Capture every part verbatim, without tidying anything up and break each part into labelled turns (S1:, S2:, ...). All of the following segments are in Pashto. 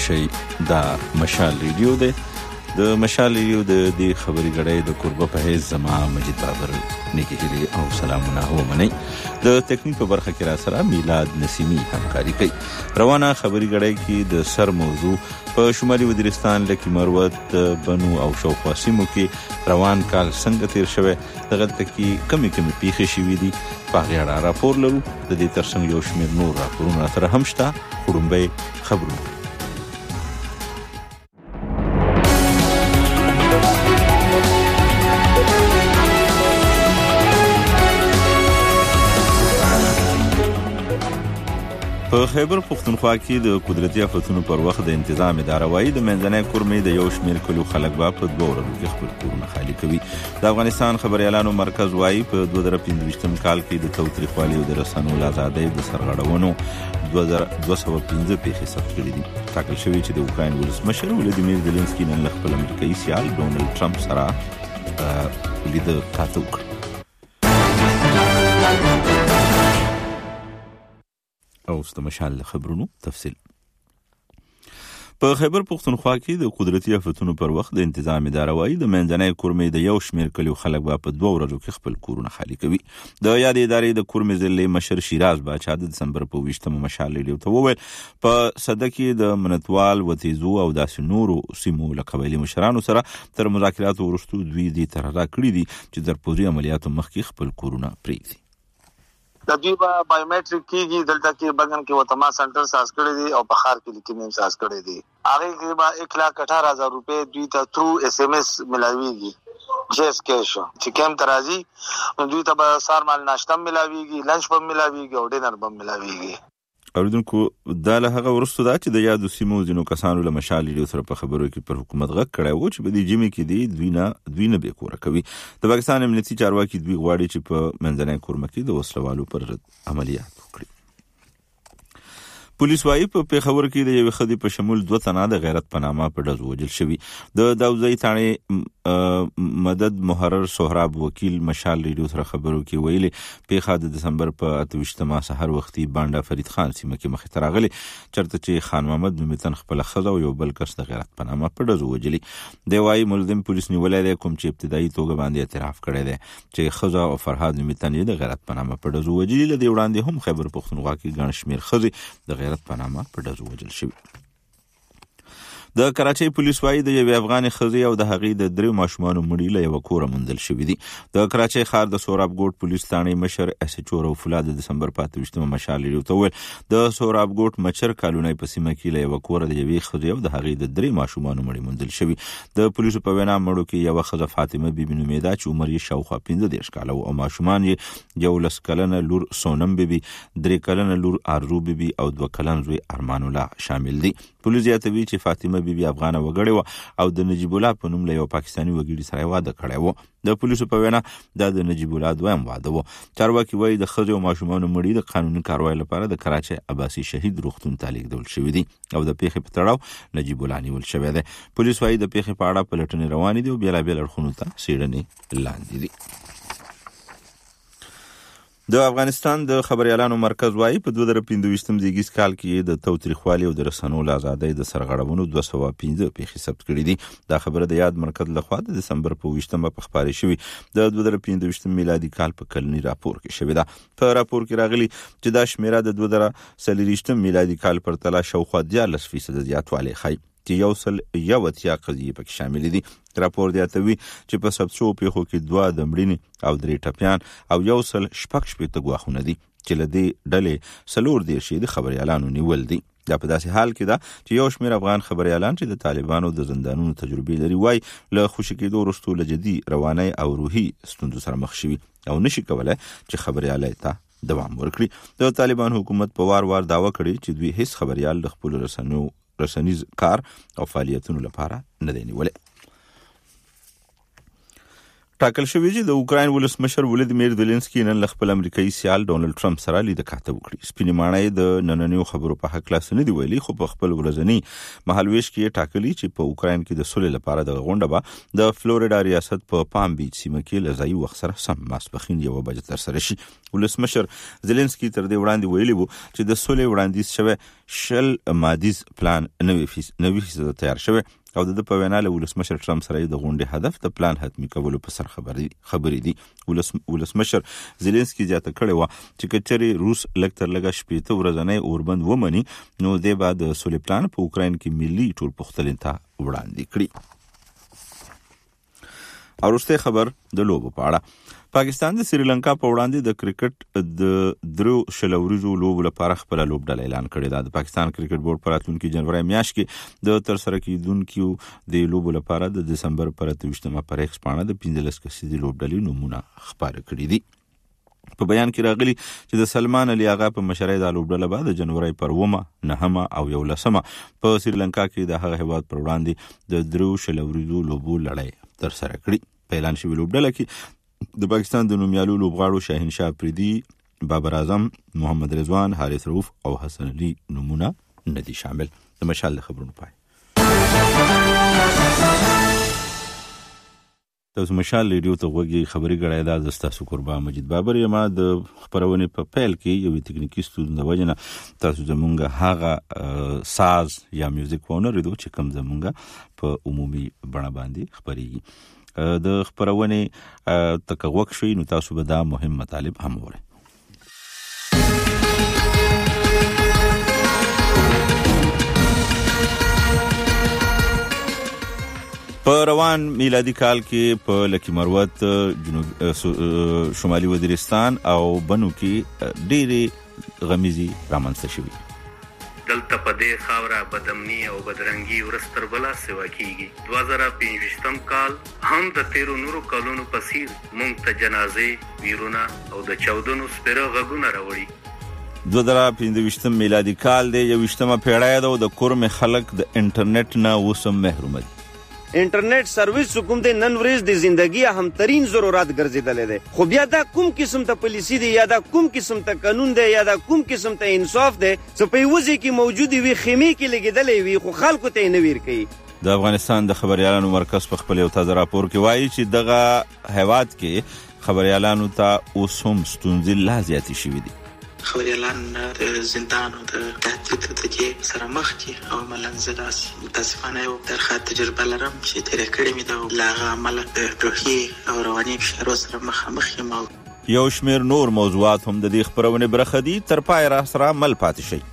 S1: شئ دا مشال ریډیو دی. د مشال ریډیو د دې خبري غړې د قربه په هیڅ زما مجید بابر نیکی هیلي او سلامونه هو منئ. د تکنیک په برخه کې را سره میلاد نسیمی همکاري کوي. روانه خبري غړې کې د سر موضوع په شمالي وزیرستان لکه مروت بنو او شاوخوا سیمو کې روان کال څنګه تیر شوی، دغه تکي کمی کمی پیښې شوې دي په هغه اړه راپور لرو. د دې ترڅنګ یو شمېر نور راپورونه سره هم شته. وړاندې خبرونه په خیبر پختونخوا کې د قدرتي آفتونو پر وخت د انتظام اداره وايي د منځنۍ کورمې د یو شمېر کلو خلک به په دوه ورځو کې خپل کورونه خالي کوي. د افغانستان خبريالانو مرکز وايي په دوه زره پنځه کال کې د تاوتریخوالي او د رسنیو آزادۍ د سرغړونو دوه سوه پنځه پیښې ثبت کړي دي. ټاکل شوی چې د اوکراین ولسمشر ولادیمیر زيلنسکي نن خپل امریکایي سیال ډونالډ ټرمپ سره لیدل کاته وکړه. او ست مشال خبرونو تفصیل. په خیبر پختونخوا کې د قدرتي آفتونو پر وخت د انتظام اداره وايي د منځنۍ کورمې د یو شمېر کلیو خلک به په دوه ورځو کې خپل کورونه خالي کوي. د یاد ادارې د کورمې ضلع مشر شیراز باچا د دسمبر په ویشتمه مشال ریډیو ته وویل په صده کې د منتوال وتیزو او داسې نورو سیمو له قبایلي مشرانو سره تر مذاکراتو وروسته دوی دې ترغه کړي دي چې د پوځي عملیاتو مخکې خپل کورونه پرېږدي.
S2: د دوی به بایومټریک کېږي. دلته کې بګن کې وتما سنټر ساز کړی دی او په ښار کې لیکنیم ساز کړی دی. هغه کې به ایک لاکھ اٹھارہ هزار روپے دوی ته تھرو ایس ایم ایس ملاويږي. جیس کیش چې کیم ترازی دوی ته به سار مال ناشته ملاويږي، لنچ به ملاويږي او ډینر به ملاويږي. اوریدونکو دا له هغه ورستو دا چې د یادو سیمو ځینو کسانو له مشال ریډیو سره په خبرو کې پر حکومت غږ کړی و چې په دې جمعې کې دی دوی نه دوی نه بې کوره کوي. د پاکستان امنیتي چارواکي دوی غواړي چې په منځنۍ کورمه کې د وسلوالو پر ضد عملیات وکړي. پولیس وايي په پیښور کې د یوې ښځې په شمول دوه تنه د غیرت په نامه په ډز وژل شوي. د داوزۍ تاڼې مدد محرر سهراب وکیل مشال ریډیو سره خبرو کې ویلي پیښه د دسمبر په اته ویشتمه سحر وختي بانډا فرید خان سیمه کې مخې ته راغلې، چېرته چې خان محمد نومیتن خپله ښځه او یو بل کس د غیرت په نامه په ډز وژلي. دی وايي ملزم پولیس نیولی دی، کوم چې ابتدایي توګه باندې اعتراف کړی دی چې ښځه او فرهاد نومیتن یې د غیرت په نامه په ډز وژلي. له دې وړاندې هم خیبر پښتونخوا کې ګڼ شمېر ښځې د غیرت په نامه په ډز وژل شوي. د کراچۍ پولیس وايي د یوې افغاني ښځې او د هغې د درې ماشومانو مړي له یوه کوره موندل شوي دي. د کراچۍ ښار د سوراب ګوټ پولیس تاڼې مشر اس ایچ او رؤف الله د دسمبر په اته ویشتمه مشال ریډیو ته وویل د سوراب ګوټ مچر کالونۍ په سیمه کې له یوه کوره د یوې ښځې او د هغې د درې ماشومانو مړي موندل شوي. د پولیسو په وینا مړو کې یوه ښځه فاطمه بیبي نومېده چې عمر یې شاوخوا پنځه دېرش کاله و او ماشومان یې یولس کلنه لور سونم بیبي، درې کلنه لور آرزو بیبي او دوه کلن زوی ارمان الله شامل دي. پولیس زیاتوي چې فاطمه بیبي افغانه وګړې و او د نجیب الله په نوم له یو پاکستاني وګړي سره واده کړی و. د پولیسو په وینا دا د نجیب الله دویم واده و. چارواکي وایي د ښځو او ماشومانو مړي د قانوني کاروای لپاره د کراچۍ عباسي شهید روغتون ته لیږدول شوي دي او د پیښې په تړاو نجیب الله نیول شوی دی. پولیس وایي د پیښې په اړه پلټنې روانې دي او بېلابېل اړخونو ته څېړنې لاندې دي. د افغانستان د خبريالانو مرکز وايي په دوه زره پنځه زیږیز کال کې د تاوتریخوالي او د رسنیو آزادۍ د سرغړونو دوه سوه پنځه پیښې ثبت کړي دي. دا خبره د یاد مرکز لخوا د دسمبر په ویشتمه په خپاره شوې د دوه زره پنځه میلادي کال په کلني راپور کې شوې ده. په راپور کې راغلي چې دا شمیره د دوه زره څلوېښت میلادي کال پر تله شاوخوا دیارلس فیصده زیاتوالی ښیي چې یو سل یو اتیا قضیې پکې شامل دي. راپور زیاتوي چې په ثبت شوو پیښو کې دوه د مړینې او درې ټپیان او یو سل شپږ شپېته ګواښونه دي چې له دې ډلې څلور دېرش یې د خبریالانو نیول دي. دا په داسې حال کې ده چې یو شمېر افغان خبریالان چې د طالبانو د زندانونو تجربې لري وايي له خوشي کېدو وروسته له جدي رواني او روحي ستونزو سره مخ شوي او نشي کولی چې خبریالۍ ته دوام ورکړي. د طالبان حکومت په وار وار دعوه کړې چې دوی هیڅ خبریال د خپلو رسنیو رسنیز کار او فعالیتونو لپاره نه دی نیولی. ټاکل شوی چې د اوکراین ولسمشر ولادیمیر زيلنسکي نن خپل امریکایي سیال ډونالد ټرمپ سره لید کاته وکړي. سپینې ماڼۍ د نننیو خبرو په حق لاس نه دی ویلي، خو په خپل ورځنی مهالويش کې ټاکلي چې په اوکراین کې د سولې لپاره د غونډه به د فلوریدا ریاست په پام بیچ سیمه کې لځای وخت سره سم ماسپخین یو بجې تر سره شي. ولسمشر زيلنسکي تر دې وړاندې ویلي وو چې د سولې وړاندیز شوی شل مادیز پلان نوې فیس نوې فیس تیار شوی او د په وینا له ولسمشر ټرمپ سره د غونډې هدف د پلان حتمی کولو په سر خبري خبرې دي. ولسمشر زيلنسکي ځاته کړي و چې کچري روس لکتر لګا شپېته ورځنۍ اوربند ومني نو د بعد سولې پلان په اوکراین کې ملي ټول پختلین ته وړاندې کړي. اورسته خبر د لوبو په اړه. پاکستان د سریلانکا په وړاندې د کرکټ د درو شلوريزو لوبو لپاره خپل لوبډله اعلان کړی دی. د پاکستان کرکټ بورډ په راتلونکي جنوري میاشت کې د تر سره کیدونکو د لوبو لپاره د دسمبر پر اتوشتمه پر ایکس پاڼه د پنځلس کسیزې لوبډلې نمونه خبره کړې دي. په بیان کې راغلي چې د سلمان علي آغا په مشرۍ د لوبډله بعد د جنوري پر ومه نهمه او یولسمه په سریلانکا کې د هغه هیواد پر وړاندې د درو شلوريزو لوبو لړۍ تر سره کړې. په اعلان شوی لوبډله کې د پاکستان د نومیالو لوبغاړو شاهین شاه پریدي، بابر اعظم، محمد رضوان، حارث رؤوف او حسن علي نمونه ندي شامل. د مشال خبرونو پای تاسو مشال ریډیو ته وګورئ. خبري غړای دا د تاسو قربا مجید بابر یم. د خبرونه په پیل کې یو تکنیکی ستونزه وجنه تاسو زمونږه هغه ساز یا میوزیک ونه ریډو چې کوم زمونږه په عمومي بڼه باندې خبري د خبرونه تکوک شوي نو تاسو به دا مهم مطالب هم وره. په روان میلادي کال کې په لکی مروت جنوب شمالي وزیرستان او بنو کې ډېرې غمیزي رامنځته شوي.
S3: دلته په دې خاوره بدامني او بدرنګي ورستر بلا سوا کیږي. دوه زره پنځوستم کال هم د تیرو نورو کالونو په څیر مونږ ته جنازې، ویرونه او د چاودنو سپېره غږونه راوړي.
S2: دوه زره پنځوستم میلادي کال دی، یویشتمه پیړۍ ده او د کورم خلک د انټرنیټ نه وسم محروم دي.
S4: انټرنیټ سرویس کوم د نن ورځ د ژوندۍ اهم ترين ضرورت ګرځیدل دي. خو بیا دا کوم قسم ته پالیسی دی یا دا کوم قسم ته قانون دی یا دا کوم قسم ته انصاف دی چې په وځي کې موجود وي خیمه کې لګیدلې وي خو خلکو ته نه ویر کوي.
S2: د افغانستان د خبريالانو مرکز په خپل یو تازه راپور کې وایي چې دغه هیواد کې خبريالانو ته اوس هم ستونزې لا زیاتې شوې دي.
S5: خبريالان د زندان او د تهدید د کې سره مخ دي او ملنځ داسې متاسفانه یو درخه تجربه لرم چې تیر کړی مې د لاغه عمل د روحي او رواني فشار سره مخامخ یم.
S2: یو شمیر نور موضوعات هم د دې خبرونه برخه دي. تر پای را سره مل پاتې شي.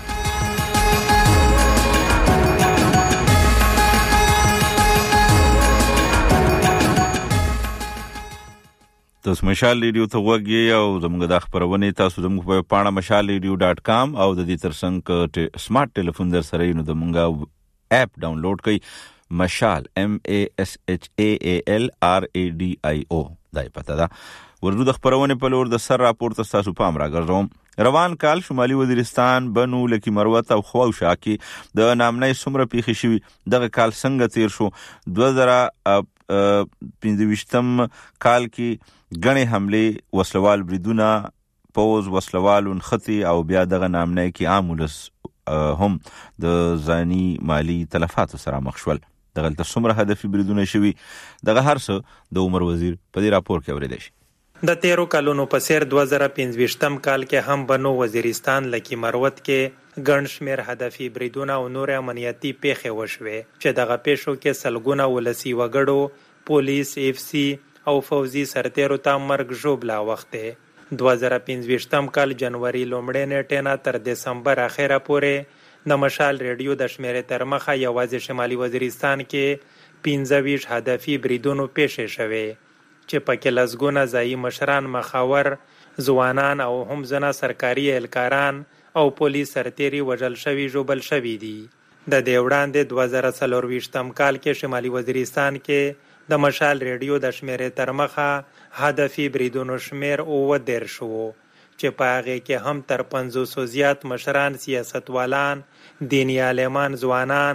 S2: تاسو مشال ریډیو ته وګورئ او زموږ د خبرونه تاسو زموږ په پاڼه مشال ریډیو ډاټ کام او د دې ترڅنګ سمارټ ټلیفون در سره نو د مونږه اپ ډاونلوډ کړئ. مشال ام ا اس اچ ا ا ال ار ا ډي آی او دای پته دا ورته د خبرونه په لور د سر راپور تاسو پام راګرځوم. روان کال شمالي وزیرستان بنو لکی مروت او خواوشا کې د نامنۍ سمره پیښې شوي. دغه کال څنګه تیر شو؟ دوه زره پنځوستم کال کې غنې حمله، وسلوال بریدونه، پوز وسلوال انختی او بیا دغه نامنۍ کې عامولس هم د ځاني مالی تلفات سره مخ شول. دغه تل څومره هدفي بریدونه شوي دغه هر څه د عمر وزیر په دې راپور کې اوریدل شي.
S6: د تیرو کلونو په سیر دوه زره پنځوستم کال کې هم بنو وزیرستان لکی مروت کې ګڼ شمېر هدفي بریدونه او نور امنیتي پیښې وشوې چې دغه پیښو کې سلګونه ولسي وګړو، پولیس، اف سی او فوزي سرتیرو ته مرګ ژوبلا وخته. دوه زره پنځوستم کال جنوري لومړۍ نیټې نه تر دسمبر اخره پورې د مشال ریډیو د شمیرې تر مخه یوازې شمالي وزیرستان کې پنځه ویشت هدفي بریدونو پیښې شوې چې پکې لسګونه ځایي مشران، مخاور، ځوانان او هم ځنه سرکاري اهلکاران او پولیس سرتیري وژل شوي ژوبل شوي دي. د دې وړاندې دوه زره څلرویشتم کال کې شمالي وزیرستان کې د مشال ریډیو د شمیرې تر مخه هدفي بریدونو شمیر اووه دېرش و چې په هغې کې هم تر پنځوسو زیات مشران، سیاستوالان، دیني عالمان، ځوانان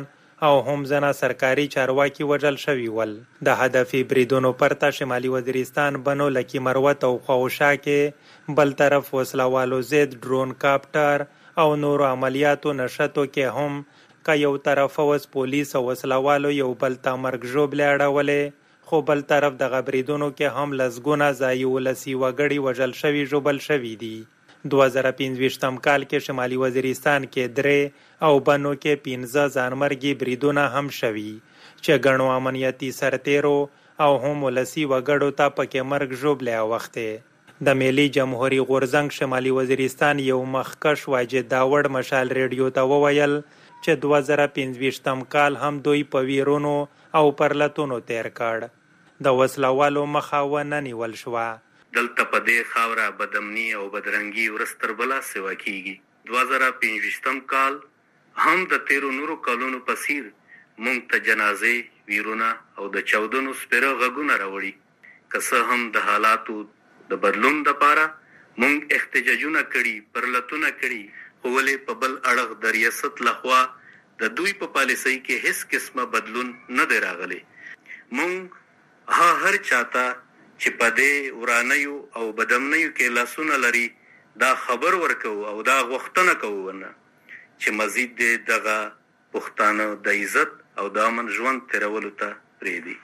S6: او هم ځنه سرکاري چارواکي وژل شوي ول. د هدفي بریدونو پرته شمالي وزیرستان بنو لکي مروت او خواوشا کې بل طرف وسلوالو ضد ډرون کاپټر او نورو عملیاتو نشتو کې هم که یو طرف اوس پولیس او وسلوالو یو بل ته مرګ ژوبلې اړولې، خو بل طرف دغه بریدونو کې هم لسګونه ځایي ولسي وګړي وژل شوي ژوبل شوي دي. دوه زره پنځویشتم کال کې شمالي وزیرستان کې درې او بنو کې پنځه ځانمرګي بریدونه هم شوي چې ګڼو امنیتي سرتیرو او هم ولسي وګړو ته پکې مرګ ژوبلی اوښتی. د ملي جمهوري غورځنګ شمالي وزیرستان یو مخکش واجد داوړ مشال ریډیو ته وویل چې دوه زره پنځویشتم کال هم دوی په ویرونو او پرلتونو تیر کړ. د وسلوالو مخه ونه نیول شوه.
S3: دلته په دې خاوره بدامني او بدرنګي ورځ تر بله سیوا کیږي. دوه زره پنځویشتم کال هم د تیرو نورو کالونو په څیر موږ ته جنازې، ویرونه او د چاودنو سپېره غږونه راوړي. که څه هم د حالاتو د بدلون دپاره موږ احتجاجونه کړي، پرلتونه کړي، خو ولې په بل اړخ د ریاست لخوا د دوی په پالیسۍ کې هیڅ قسمه بدلون نه دی راغلی. موږ ها هر چاته چې په دې ورانیو او بدامنیو کې لاسونه لري دا خبر ورکو او دا غوښتنه کوو نه چې مزید دې دغه پښتانه د عزت او د امن ژوند تیرولو ته پرېږدي.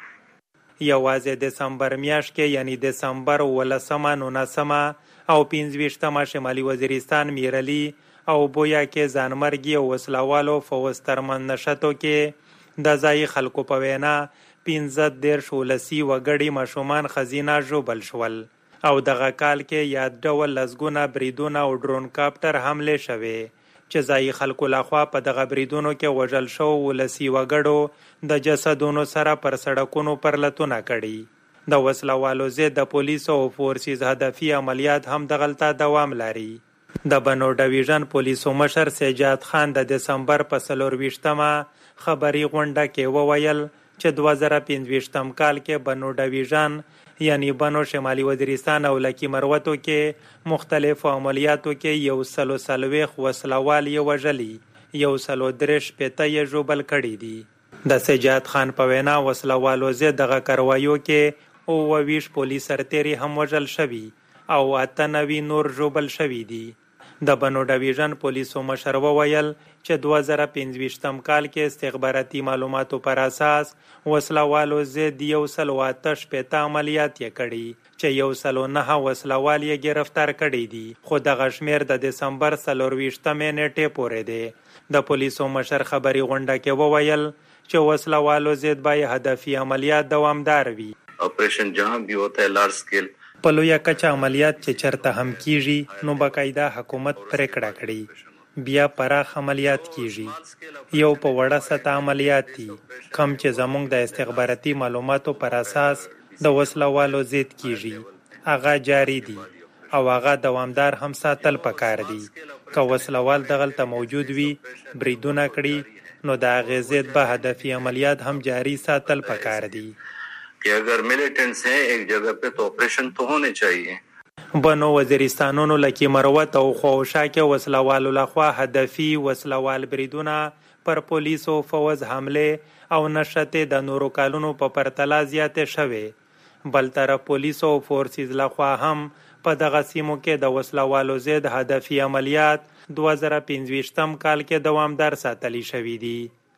S6: یوازې دسمبر میاشت کې یعنی دسمبر ولسمه، نولسمه او پنځویشتمه شمالي وزیرستان، میرلي او بویا کې ځانمرګي او وسلوالو فوز ترمن نشتو کې د ځایي خلکو په وینا پنځه دېرش ولسي وګړي ماشومان ښځینه ژوبل شول او دغه کال کې یاد ډول لسګونه بریدونه او ډرون کاپټر حملې شوې چې ځایي خلکو لخوا په دغه بریدونو کې وژل شو ولسي وګړو د جسدونو سره پر سړکونو پرلتونه کړي. د وسلوالو ضد د پولیسو او فورسیز هدفي عملیات هم دغلته دوام لري. د بنو ډویژن پولیسو مشر سجاد خان د دسمبر په څلورویشتمه خبري غونډه کې وویل چې دوه زره پنځویشتم کال کې بنو ډویژن یعنی بنو شمالي وزیرستان او لکي مروتو کې مختلفو عملیاتو کې یو سلو څلوېښت وسلوال یې وژلي، یو سلو درې شپېته یې ژوبل کړي دي. د سجاد خان په وینا وسلوالو ضد دغه کاروایو کې اووه ویشت پولیس سرتیري هم وژل شوي او اته نوي نور ژوبل شوي دي. د بنو ډویژن پولیسو مشر وویل چې دوه زره پنځویشتم کال کې استخباراتي معلوماتو پر اساس وسلوالو ضد یو سلو اته شپېته عملیات یې کړي چې یو سلو نهه وسلوال یې ګرفتار کړي دي، خو دغه شمېر د دسمبر څلورویشتمې نیټې پورې دی. د پولیسو مشر خبري غونډه کې وویل چې وسلوالو ضد باید هدفي عملیات دوامدار وي.
S3: آپریشن جہاں بھی ہوتا ہے لارج سکیل
S6: په لویه کچه عملیات چې چرته هم کیږي نو باقاعده حکومت پریکړه کړي، بیا پراخ عملیات کیږي. یو په وړه سطح عملیات دي کم چې زموږ د استخباراتي معلوماتو پر اساس د وسلوالو ضد کیږي، هغه جاری دي او هغه دوامدار هم ساتل پکار دي. که وسلوال دغلته موجود وي بریدونه کړي نو د هغې ضد به هدفي عملیات هم جاری ساتل پکار دي.
S3: کہ اگر ملیٹنٹس ہیں ایک جگہ پہ تو آپریشن تو ہونے چاہیے.
S6: بنو وزیرستانونو لکي مروت او خواوشا کې وسلوالو لخوا هدفي وسلوال بریدونه پر پولیسو فوز حمله او نشته د نورو کالونو په پرتله زیاتې شوې. بل طرف پولیسو او فورسیز لخوا هم په دغه سیمو کې د وسلوالو ضد هدفي عملیات دوه زره پنځویشتم کال کې دوامدار ساتلی شوي دي.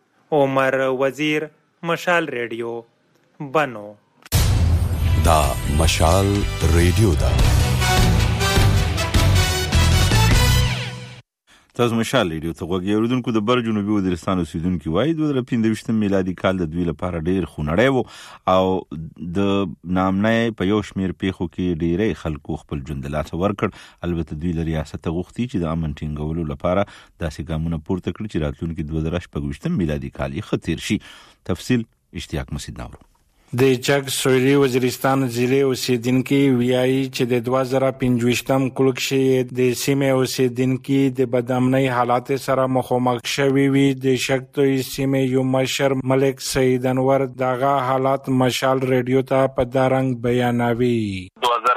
S6: عمر وزیر، مشال ریډیو، بنو.
S7: دا مشال ریډیو دا
S2: تاسو مشال ریډیو ته غوږی اوریدونکو. د بر جنوبي وزیرستان اوسیدونکو وایي دوه زره پنځویشتم میلادي کال د دوی لپاره ډیر خونړی و او د نامنۍ په یو شمېر پیښو کې ډیری خلکو خپل ژوند له لاسه ورکړ. البته دوی له ریاسته غوښتي چې د امن ټینګولو لپاره داسې ګامونه پورته کړي چې راتلونکي دوه زره شپږویشتم میلادي کال یې ښه تیر شي. تفصیل اشتیاق مسید ناورو.
S8: د چک سویلي وزیرستان ضلع اوسیدونکي ویایي چې د دوه زره پنځویشتم کال کې د سیمې اوسیدونکي د بدامنۍ حالات سره مخامخ شوي وي. د شکتوي سیمې یو مشر ملک سید انور دغه حالات مشال ریډیو ته په دا رنګ بیانوي.
S9: دو هزار پچیس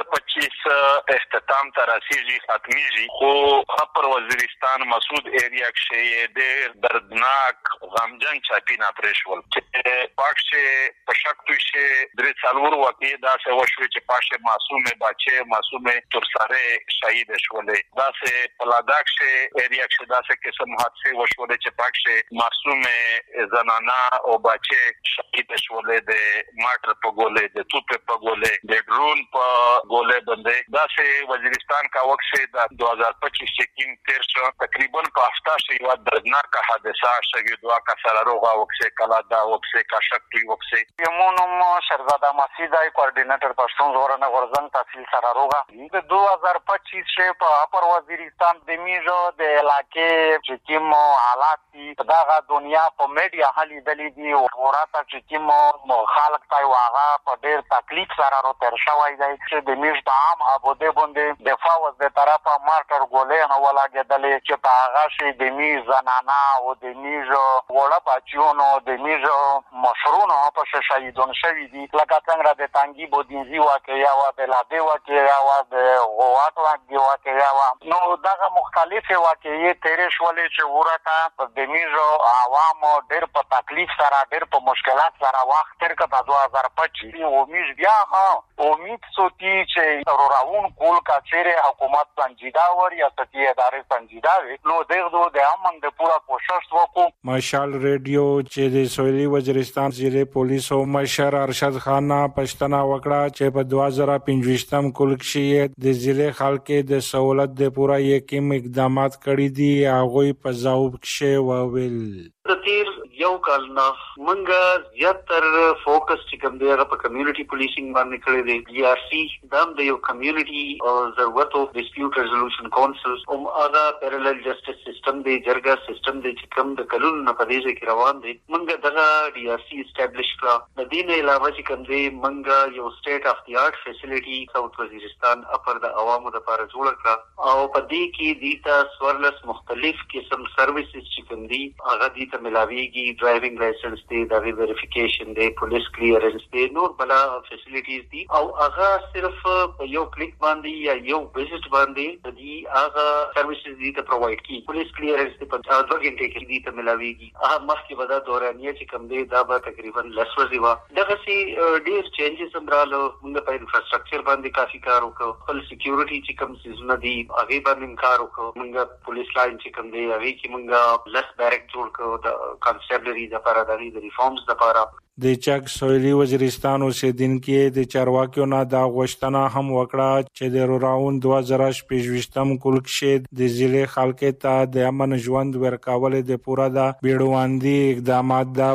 S3: پولیس اختتام ته رسیږي ختمیږي خو اپر وزیرستان مسعود ایریا کې ډېر دردناک غمجن چاپینا پرېښول چې پاکشه په شک توشه درې څلور واقعي دا څه وشوي چې پاشه معصومه بچه معصومه تر سره شهید شولې دا څه پلاداکشه ایریا کې دا څه قسم حادثه وشولې چې پاشه معصومه زنانا او بچه شهید شولې د ماټر په ګولې د توپ په ګولې د ډرون په ګولې باندې دا څه وزیرستان کا وخت شه د دو هزار پچیس کې تیر شو تقریبا په هفته شي یو دردناک حادثه شوه دوه کسره روغه وکسه کلا دا وکسه کا شک وکسه
S9: یمونم شهزاده مسیدای کوارډینیټر پښتون زورنه ورزنګ تحصیل سره روغه د دو هزار پچیس شه په اپر وزیرستان د میزو د علاقې چې کوم حالات دي دغه دنیا په میډیا هلي دلی دي او ورته چې کوم خلک تای واغه په ډېر تکلیف سره رو تر شوی دی چې د میز په عام ابوده باندې دفاع وز د طرفه مارټر ګولې نه ولاګېدلې چې په هغه شي د میز زنانا او د میز وړه بچیونو د میز مشرونو په شهیدون شوي دي لکه څنګه د تانګي بودینزي واقعیا او د لادې واقعیا او د غوات واقعیا نو دغه مختلفه واقعي تیرې شولې چې ورته د میز عوام ډېر په تکلیف سره ډېر په مشکلات سره وخت تر کړه دو هزار پچیس او میز بیا ها امید سوتی چې راون کول کا چیرې حکومت سنجیده و ریاستي ادارې سنجیده وي نو دغه د امن د پوره کوشش وکړو.
S8: مشال ریډیو چې د سویلي وزیرستان ضلع پولیس او مشر ارشد خان پښتنه وکړه چې په دوه هزار پنځوستم کال کې د ضلع خلکو د سہولت د پوره یقین اقدامات کړی دي هغه په ځواب کې وویل
S9: د تیر یو کال نه منګه زیاتر فوکس چې کوم دی هغه په کمیونټي پولیسینګ باندې کړی دی ډي آر سی دام د یو کمیونټي او ضرورت او ډیسپیوټ ریزولوشن کونسل او هغه پیرالل جسټس سیستم دی جرګه سیستم دی چې کوم د قانون نه پدې کې روان دی منګه دغه ډي آر سی اسټابلیش کړه د دې نه علاوه چې کوم دی منګه یو سټیټ اف دی آرټ فیسیلیټي ساوث وزیرستان اپر د عوامو لپاره جوړ کړه او په دې کې دیتا سورلس مختلف قسم سرویسز چې کوم دی هغه دی ملاویږي ډرایوینګ لایسنس دی د ویریفیکیشن دی پولیس کلیرنس دی نور بلا فیسیلیټیز دی او هغه صرف په یو کلیک باندې یا یو ویزټ باندې د دې هغه سرویسز دی ته پرووایډ کی پولیس کلیرنس دی په دوه غنټې کې دی ته ملاویږي هغه مخکې ودا دورانیه چې کوم دی دا به تقریبا لسوځي وا دغه سي ډیر چینجز امرالو موږ په انفراستراکچر باندې کافي کار وکړو خپل سکیورټي چې کوم سيزونه دی هغه باندې کار وکړو موږ پولیس لاین چې کوم دی هغه کې موږ لس بیرک جوړ کړو کانسټیبلری د لپاره د ریفارمز لپاره
S8: د چک سویلي وزیرستان اوسیدونکو د چارواکیو نه دا غوښتنه هم وکړه چې د راون دوه هزار شپږم کال کې د ضلع خلکو ته د امن ژوند ورکول د پوره د بیړواندي اقدامات دا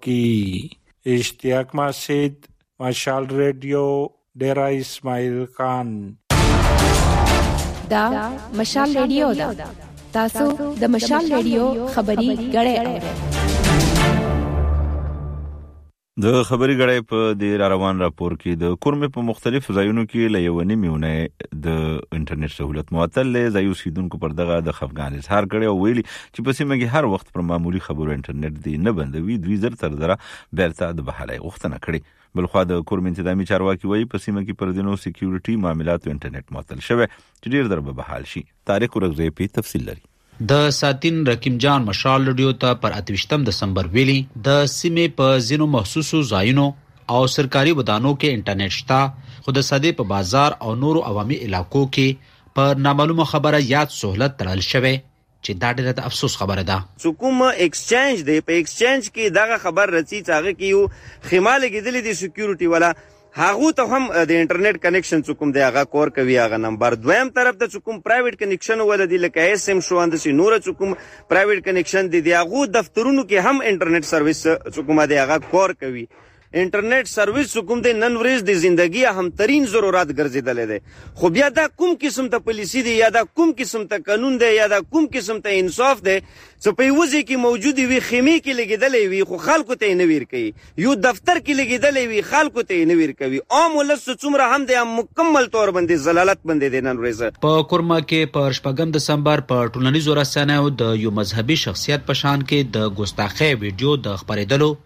S8: وکړي. اشتیاق مسعود مشال ریډیو ډیرا اسماعیل خان
S10: دا مشال ریډیو دا تاسو د مشال ریډیو خبري غړې
S2: د خبري غړې په د روان راپور کې د کورمه په مختلفو ځایونو کې لېونی میونه د انټرنیټ سہولت معطل ځایو سیدونکو پر دغه د خفګان اظهار کړي او ویلي چې په سیمه کې هر وخت پر معمولی خبرو انټرنیټ دی نه بندوي دوی زر تر دره بیرته د بحالای غوښتنه کړي. بلخوا د کورم انتظامی چارواکي وایي په سیمه کې پر دینو سکیورټي معاملات او انټرنیټ معطل شوه چې ډیر در به بحال شي. طارق ورغزی په تفصیل لري.
S11: د ساتین رقیم جان مشال ریډیو ته پر اتوشتم دسمبر ویلي د سیمې په زینو مخصوصو ځایونو او سرکاري ودانو کې انټرنیټ شته خو د صدې په بازار او نورو عوامي علاقو کې پر نامعلومه خبره یاد سہولت تړل شوی چې دا ډېره د افسوس خبره ده.
S4: کوم ایکسچینج دی په ایکسچینج کې دغه خبر رسي چې هغه کې یو خمال کېدلې دي سکیورټي والا هغه ته هم د انټرنیټ کنیکشن څوک دی هغه کور کوي هغه نمبر دویم طرف ته څوک پرایویټ کنیکشن ولدي لکه اس ام شو اند سي نور څوک پرایویټ کنیکشن دي هغه دفترونو کې هم انټرنیټ سرویس څوک دی هغه کور کوي. انټرنیټ سرویس کوم د نن ورځ د ژوندۍ اهم ترين ضرورت ګرځیدل دي خو بیا دا کوم قسم ته پالیسی دی یا دا کوم قسم ته قانون دی یا دا کوم قسم ته انصاف دی چې په وځي کې موجود وي خیمه کې لګیدلې وي خو خلکو ته نه ویر کوي یو دفتر کې لګیدلې وي خلکو ته نه ویر کوي عام ولس څومره هم د مکمل تور باندې زلالت باندې د نن ورځ
S11: په کورما کې په شپږم دسمبر په ټولنیزو رسنیو د یو مذهبي شخصیت په شان کې د ګستاخی ویډیو د خبرېدلو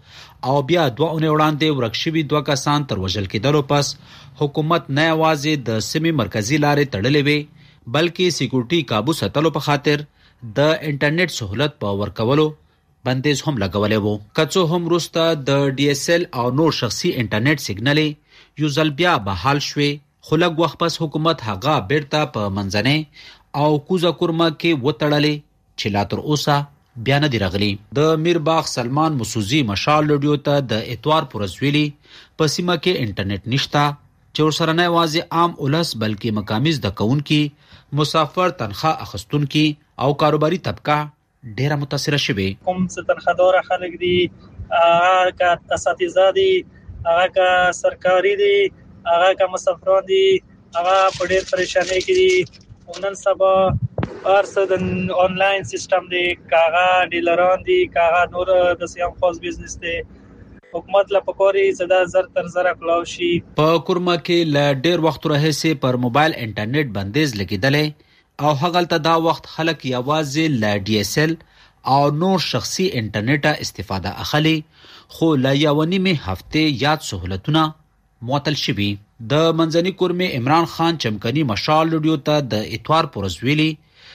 S11: او بیا دوه اونۍ وړاندې ورک شوي دوه کسان تر وژل کېدلو پس حکومت نه یوازې د سیمې مرکزي لارې تړلې وې بلکې سکیورټي کابو ساتلو په خاطر د انټرنیټ سهولت په ورکولو بندیز هم لګولی و. که څه هم وروسته د ډي اس ایل او نور شخصي انټرنیټ سیګنلې یو ځل بیا بحال شوې، خو لږ وخت پس حکومت هغه بیرته په منځنۍ او کوزه کورمه کې وتړلې چې لا تر اوسه بیا نه دی راغلی. د میرباغ سلمان مسوزي مشال رادیو ته د اتوار پر ورځ ویلي په سیمه کې انټرنیټ نشته چې ورسره نه یوازې عام ولس بلکې مقامي زده کوونکي، مسافر تنخواه اخیستونکي او کاروباري طبقه ډیره متاثره شوې.
S12: کوم څه تنخوادار خلک دي، هغه که اساتذه دي، هغه که سرکاري دي، هغه که مسافران دي، هغه په ډیر پریشانی کې دي. نن سبا هر څه د آنلاین سیستم دی، کاغه ډیلران دي، کاغه نور د سیام خاص بزنس دی. حکومت لا پکوري زدا زر تر زر کلاو شي. په کورما کې ل ډیر وخت راهسه پر موبایل انټرنیټ بندیز لګیدلې او هغلته دا وخت خلک یوازې ل ډي اس ایل او نور شخصي انټرنیټه استفاده اخلي، خو لا یوونی می هفته یاد سہولتونه معطل شوي. د منځني کورمه عمران خان چمکني مشال رادیو ته د اتوار پر ورځ ویلي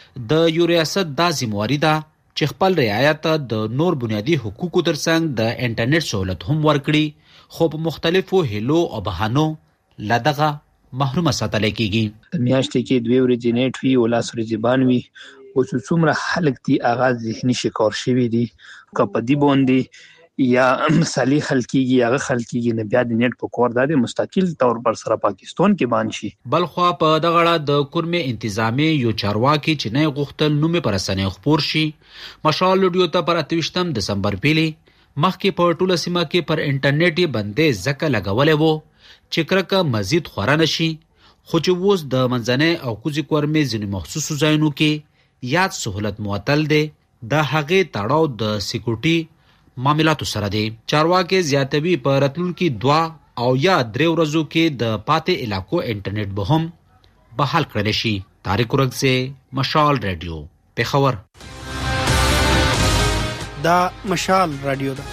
S12: د یو ریاست دا ذمہواری ده چې خپل رعایت د نور بنیادی حقوقو ترڅنګ د انټرنیټ سہولت هم ورکړي، خو په مختلفو هلو او بهانو لدغه محروم ساتل کیږي.
S13: میاشتې کې دوه ورځې نیټ وی او لاس ورځې بان وی او څومره خلک دي اغاز ذهني شکار شوی دي کپدی باندې یا مثالی خلکیږي هغه خلکیږي نه بیا د نیټ په کور د مستقل تور پر سره پاکستان کې بان شي.
S11: بلخوا په دغه اړه د کورمه انتظامی یو چارواکي چې نه غوښتل نومې پر اسانه خبر شي مشال رادیو ته پر اتویشتم دسمبر پیلي مخکې په ټوله سیمه کې پر انټرنیټي بندیز ځکه لګولې وو چې کرکه مزید خورا نشي، خو چې اوس د منځنۍ او کوزي کورمه ځینې مخصوصو ځایونو کې یاد سہولت معطل دی. د هغې تړاو د سکیورټي معاملاتو سره دی. چارواکي زیاتوي په راتلونکي دوا او یا درې ورځو کې د پاتې علاقو انټرنیټ به هم بحال کړل شي. طارق ورغزه، مشال رادیو، پېښور.
S14: دا مشال رادیو ده.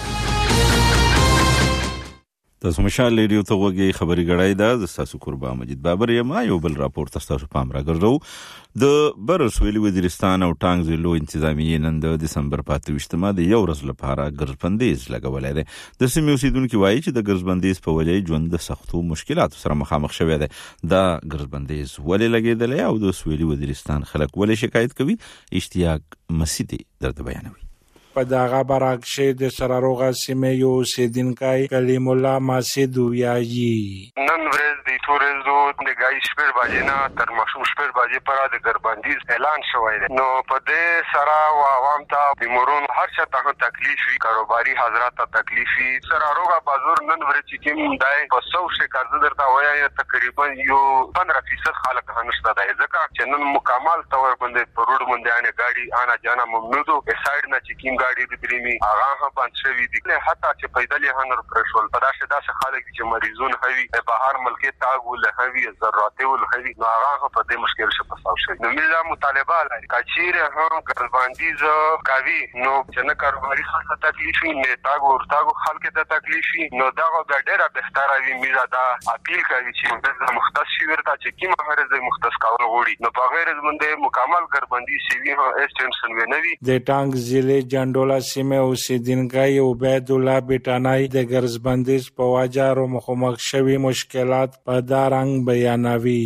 S2: تاسو مشال رادیو ته وګورئ. خبري غړای دا د تاسو قربا مجید بابر یم. یو بل راپورټ تاسو پام راګرځو. د برسویلي وزیرستان او ټانګ ضلع انتظامیه نن د دسمبر په اتویشتمه د یو ورځ لپاره ګرځبندیز لګولای دی. د سیمې اوسیدونکو وایي چې د ګرځبندیز په وجه ژوند د سختو مشکلاتو سره مخامخ شوی دی. دا ګرځبندیز ولې لګیدلی او د سویلي وزیرستان خلک ولې شکایت کوي؟ اشتیاق مسیدي درته بیانوي.
S8: په دغه برعکس د سراروغه سیمې یو اوسیدونکی کلیم الله ماسد ویایي
S15: نن ورځ د تورزو د ګای شپږ بجې نه تر ماشوم شپږ بجې پورې د ګرځبندیز اعلان شوی دی. نو په دې سره او عوام ته د مورون هر څه ته تکلیف وي، کاروباري حضرات ته تکلیف وي. سراروغه بازار نن ورځ چې کوم دای په څو شکایت درته وایي تقریبا یو پندرہ فیصد خلک هنشته دی، ځکه چې نن مکمل تور باندې په روډ باندې نه ګاډي انا جانا ممنوع دو سایډ نه چې کوم ګاډي د دریمي هغه هم بند شوی دي. حتی چې پیدل یې هنر پرشول په داسې داسې خلک چې مریضون هوي بهر ملکي تاګ ول هوي ضرورت ول هوي نو هغه په دې مشکل شپه تاسو شي. نو موږ مطالبه لري کچیر هم ګرځبندیز کوي نو چې نه کاروباري خاصه تکلیف نه تاګ ور تاګ خلک ته تکلیف نو دا غو ډیره بهتره وي. موږ دا اپیل کوي چې د مختص شي ورته چې کی مهارت د مختص کول غوړي نو په غیر باندې مکمل ګرځبندیز شي هو ایسټنشن ونوي.
S8: د ټانګ ضلع جندولا سیمه اوسیدونکی عبید الله بیٹانای د ګرځبندیز په وجه رو مخامخ شوی مشکلات په دا رنګ بیانوي.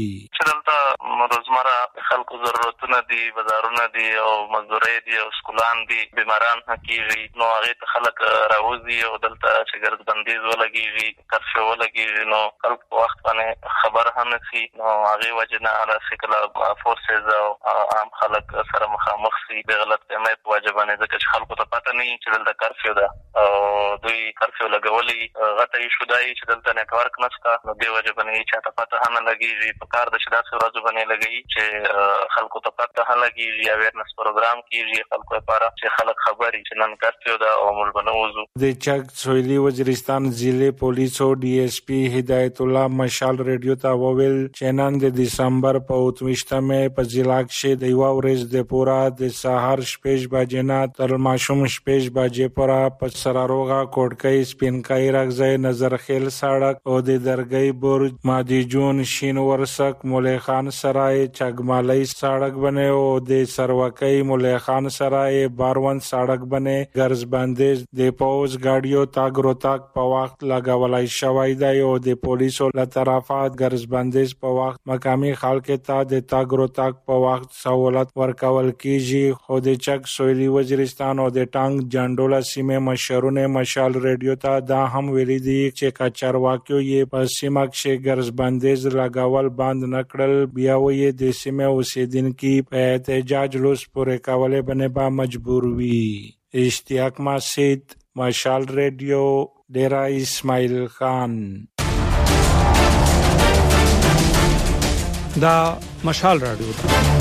S16: روزمره خلکو ضرورتونه دي، بازارونه دي او مزدوري دي او سکولان دي، بیماران حقيقي نو هغه ته خلک راوځي او دلته چې ګرځبندیز ولګيږي، کرفیو ولګيږي نو خلک په وخت باندې خبر هم نشي نو هغه وجه نه علي سکلا فورسز او عام خلک سره مخامخ شي د غلط فهمۍ واجبانه ځکه چې خلکو ته پته نه چې دلته کرفیو ده او دوی کرفیو لګولي غته یې شو دای چې دلته نتورک نشته نو دی وجه باندې چې ته پته هم نه لګيږي په کار د شدا سره ورځ باندې لګي چې خلکو ته پته هلګي اویرنس پروګرام کیږي خلکو لپاره چې خلک خبري چې نن کارته دا او مول بنوزو
S8: د چک سویلی وزیرستان ضلع پولیسو ډي اس پی هدایت الله مشال ریډیو ته وویل چې نن د دسمبر په اوتمشتمه په ضلع کې د یو ورځ د پورا د سحر شپږ بجې نه تر ماشوم شپږ بجې پورې په سراروغه کوټکۍ سپینکای راغځي نظر خیل سړک او د درګي برج مادي جون شین ورسک مولای خان سرای چګمالای سړک بنه او د سروکۍ مولای خان سرای باروان سړک بنه ګرز باندې د پوز گاډیو تاګرو تاک په وخت لګولای شوی دی او د پولیسو له طرفه ګرز باندې په وخت مقامی خلکو ته د تاګرو تاک په وخت سہولت ورکول کیږي خو د چک سویلی وزیرستان او د ټانګ جانډولا سیمه مشرونه مشال ریډیو ته دا هم ویلي دي چې کچارواکیو یې په سیمه کې ګرز باندې لګول بند نکړل بیا وې د سیمه اوسیدونکو په احتجاج لوس پورې کولې باندې با مجبور وي. اشتیاق ماسید مشال ریډیو ډیرا اسماعیل خان.
S14: دا مشال رادیو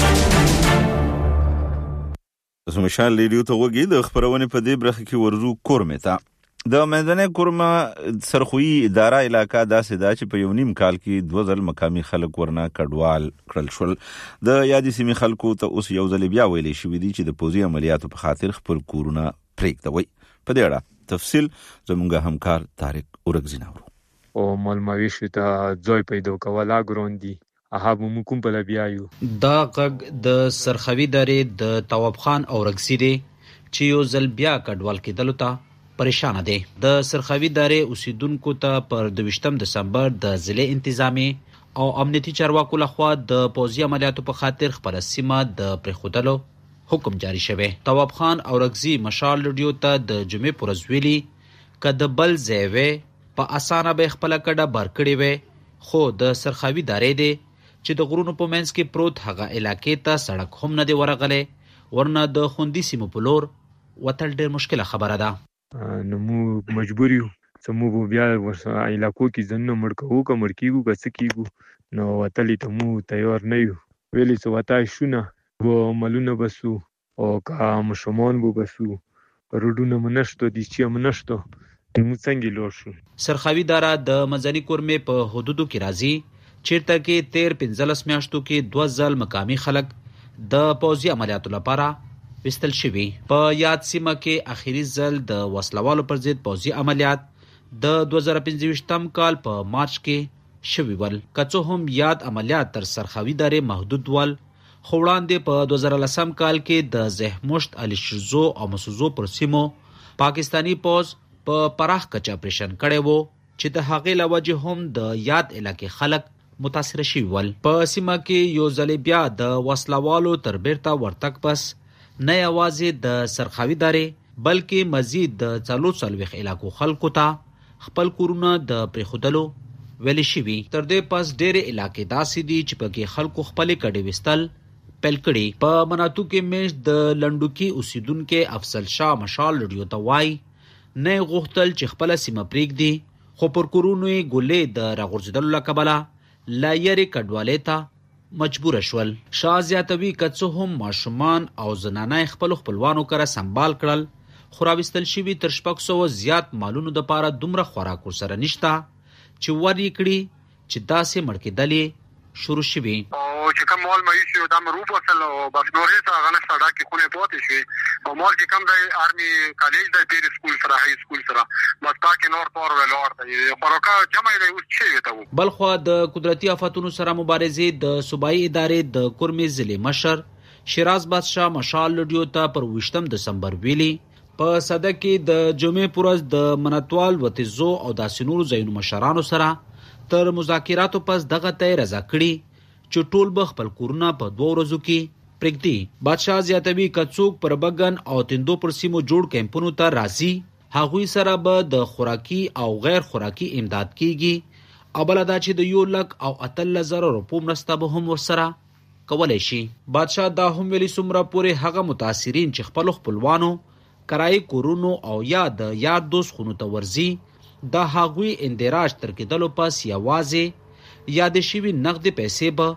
S2: د مشال ریډیو ته وګورئ د خبرونه په دې برخه کې ورزو کورمه د مدني کورما سرخوي اداره علاقہ داسې دا چې په یو نیم کال کې دوه ځل مقامي خلک ورنه کډوال کړل شول. د یادې سیمې خلکو ته اوس یو ځل بیا ویلې شوې دي چې د پوځي عملیاتو په خاطر خپل کورونه پرېږدوي. په دې اړه تفصیل زموږ همکار طارق اورګزی نورو
S17: او ملموي شته ځای پیدا کولا ګروندي هغه مو کوم په بیايو
S11: دا غږ د سرخوي درې د تواب خان اورګزی دی چې یو ځل بیا کډوال کېدل ته پریشان دي. د سرخوي دارې اوسیدونکو ته پر دویشتم دسمبر د ضلع انتظامی او امنیتي چارواکو لخوا د پوځي عملیاتو په خاطر خپل سیمه د پرخودلو حکم جاری شوه. تواب خان اورګزی مشال ریډیو ته د جمعې پر ورځ ویلي کده بل زیوه په اسانه به خپل کډه بار کړی وي خو د سرخوي دارې دی چې د غرونو په منځ کې پروت هغه علاقې ته سړک هم نه دی ورغله ورنه د خوندي سیمو په لور وتل ډېر مشکله خبره ده.
S17: نو مو مجبور یو چې مو بیا ورسره علاقو کې ځنه مړکو کومر کیږو که سکیږو نو وتلی ته مو تیار نه یو ویلی څه وتای شونه و ملونه بسو او کا مشمون بو بسو روډونه منشتو دي چې منشتو مو څنګه لور شو.
S11: سرخوي دارا د مزنی کورمه په حدودو کې راځي چیرته کې تیر پنځلس میاشتو کې دوه ځل مقامی خلک د پوځي عملیاتو لپاره وستل شوی. په یاد سیمه کې اخیری ځل د وسلوالو پر ضد پوځي عملیات د دوه زره پنځه کال په مارچ کې شوی ول. کڅو هم یاد عملیات تر سرخوي دارې محدود ول خو وړاندې په دوه زره لسم کال کې د زهمشت علي شرزو او مسوزو پر سیمو پاکستانی پوځ په پراخ کچه اپریشن کړی وو چې د هغې له وجې هم د یاد علاقې خلک متاثر شوي ول. په سیمه کې یو ځل بیا د وسلوالو تر بیرته ورتګ پس نه یوازې د سرخوي دارې بلکې مزید د څلور څلوېښت علاقو خلکو ته خپل کورونه د پرېښودلو ویلې شوي. تر دې پس ډېرې علاقې داسې دي چې پکې خلکو خپلې کډې ویستل پیل کړي. په مناطو کې میشت د لنډوکي اوسیدونکي افضل شاه مشال ریډیو ته وایي نه غوښتل چې خپله سیمه پرېږدي خو پر کورونو یې ګولې د راغورځېدلو له کبله لا یېرې کډوالۍ ته مجبور شول. شاه زیاتوي کڅو هم ماشومان او زنانه خپل خپلوانو کره سنبال کړل خو راوستل شوي تر شپږ سوه زیات مالونو د پاره دومره خوراک ورسره نشته چې ور یې کړي چې داسې مړ کېدلې شروع شوي.
S15: او چې کوم مال مې شو دا مروف وصل او بس نورې څه غنښت سره کې خونه پاتې شي او مال چې کوم د آرمي کالج د پیر سکول سره هاي سکول سره مستا کې نور پور ولور دی خوراکه جمع دی اوس شي ته.
S11: بل خو د قدرتي آفاتونو سره مبارزې د صوبایي ادارې د کورمې ضلع مشر شیراز بادشاه مشال ریډیو ته پر ویشتم دسمبر ویلي په صده کې د جمعې پر ورځ د منتوال وتیزو او داسې نورو ځایونو مشرانو سره تر مذاکراتو پس دغه ته رضا کړي چې ټول به خپل کورونه په دوه ورځو کې پرېږدي. بادشاه زیاتوي که څوک پر بګن او تندو پر سیمو جوړ کیمپونو ته راځي هغوی سره به د خوراکي او غیر خوراکي امداد کیږي او بل دا چې د یو لک او اتلس زره روپو مرسته به هم ورسره کولی شي. بادشاه دا هم ویلي څومره پورې هغه متاثرین چې خپلو خپلوانو کرایي کورونو او یا د یاد دوست خونو ته ورځي د هغوی اندراج تر کېدلو پس یوازې یادې شوي نغدې پیسې به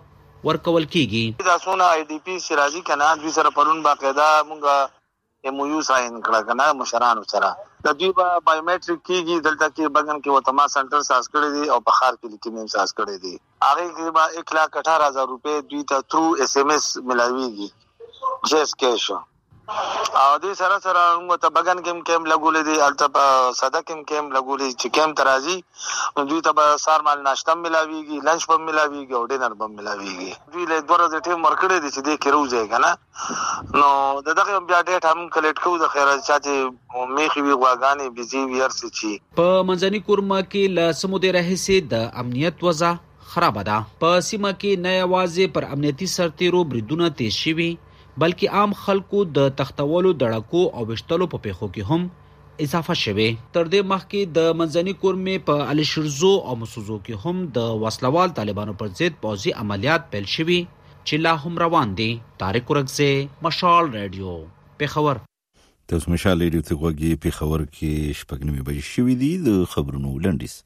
S11: ورکول کیږي.
S18: دا سونه آی ډی پی سراجي کنه دوی سره پرون باقاعده مونږه ایم او یو ساين کړه کنه مشرانو سره د دوی په بایومټریک کیږي دلته کې بغن کې وتما سنټر ساز کړی دی او په خار کې لیکینیم ساز کړی دی هغه کې به ایک لاکھ اٹھارہ ہزار روپے دوی ته تھرو ایس ام ایس ملاويږي جیس کیش او دې سره سره موږ ته بغن کې کېم لګولې دي الته په صدا کې کېم لګولې چې کېم ترازی دوی ته به سار مال ناشته ملاويږي لنچ په ملاويږي او ډینر په ملاويږي دوی له دوه ورځې ټیم ورکړې دي چې دې کې روزه کنه نو دغه بیا ډیټ هم کلیکټ کوو د خیرات چاته میخي وی غواګانی بيزي وير سي چی
S11: په منځني کورما کې لا سمودي راهسي د امنیت وضع خراب ده. په سیمه کې نه یوازې پر امنیتي سرتیرو بریدونه تیز شوي بلکې عام خلکو د تختولو دړکو او وشتلو په پیښو کې هم اضافه شوه. تر دې مخکې د منځني کورمې په علي شرزو او مسوزو کې هم د وسلوال طالبانو پر ضد پوځي عملیات پیل شوي چې لا هم روان دي. طارق ورکزه مشال رادیو پیښور.
S2: تاسو مشال رادیو ته غوږی پیښور کې شپږ نیمې بجې شوې دي. د خبرونو لنډیز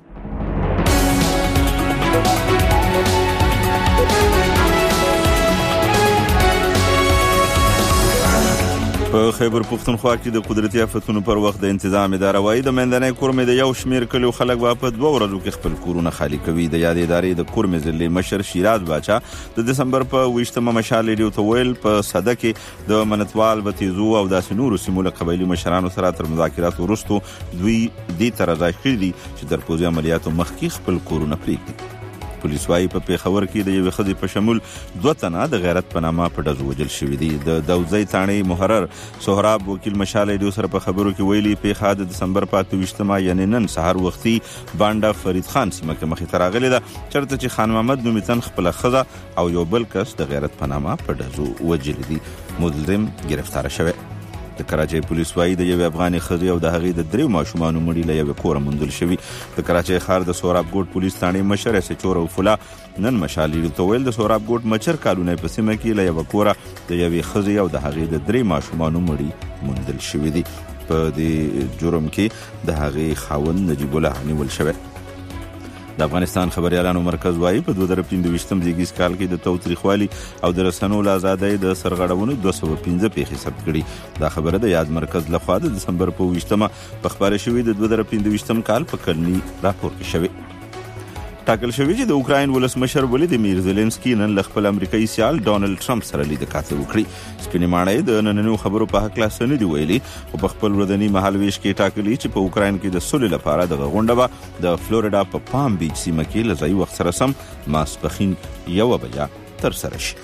S2: په خیبر پختونخوا کې د قدرتي آفتونو پر وخت د انتظام اداره وايي د منځنۍ کورمې د یو شمیر کلیو خلک په دوه ورځو کې خپل کورونه خالي کوي. د یاد ادارې د کورمې ضلع مشر شیراز باچا د دسمبر په ویشتمه مشال ریډیو ته ویل په صده کې د منتوال بتیزو او داسې نورو سیمو له قبایلي مشرانو سره تر مذاکرات وروسته دوی دې ته رضا کړي دي چې تر پوځي عملیاتو مخکې خپل کورونه پرېږدي. پولیس وايي په پیښور کې د یوې ښځې په شمول دوه تنه د غیرت په نامه په ډزو وژل شوي دي. د دوزۍ تاڼې محرر سهراب وکیل مشال ریډیو سره په خبرو کې ویلي پیښه د دسمبر په اته ویشتمه یعنې نن سهار وختي بانډه فرید خان سیمه کې مخې ته راغلې ده چېرته چې خان محمد نومیتن خپله ښځه او یو بل کس د غیرت په نامه په ډزو وژلي دي. مظلم گرفتاره شوی. د کراچۍ پولیس وايي د یوې افغاني ښځې او د هغې د دریو ماشومانو مړي له یوې کوره موندل شوي. د کراچۍ ښار د سوراب ګوټ پولیس تاڼې مشر ایس ایچ او رؤف الله نن مشال ریډیو ته ویل د سوراب ګوټ مچر کالونی په سیمه کې له یوه کوره د یوې ښځې او د هغې د درې ماشومانو مړي موندل شوي دي. په دې جرم کې د هغې خاوند نجیب الله نیول شوی. د افغانستان خبريالانو مرکز وايي په دوه زره پنځه دیګیز کال کې د توتریخوالي او د رسنو آزادۍ د سرغړونو دوه سوه پنځه پیښې ثبت کړي. دا خبره د یاد مرکز لخوا د دسمبر په ویشتمه په خبره شوې د دوه زره پنځه کال په کلني راپور کې شوی. ټاکل شوی چې د اوکراین ولسمشر ولادیمیر زيلنسکي نن له خپل امریکایي سیال ډونالد ټرمپ سره لیدل کاته وکړي. سپینې ماڼۍ د نننیو خبرو په حق لا سن دی ویلي او په خپل ورځنی مهالويش کې ټاکلي چې په اوکراین کې د سولې لپاره د غونډه به د فلوریدا په پام بیچ سیمه کې لږی وخت سره سم ماسپخین یو بجا تر سره شي.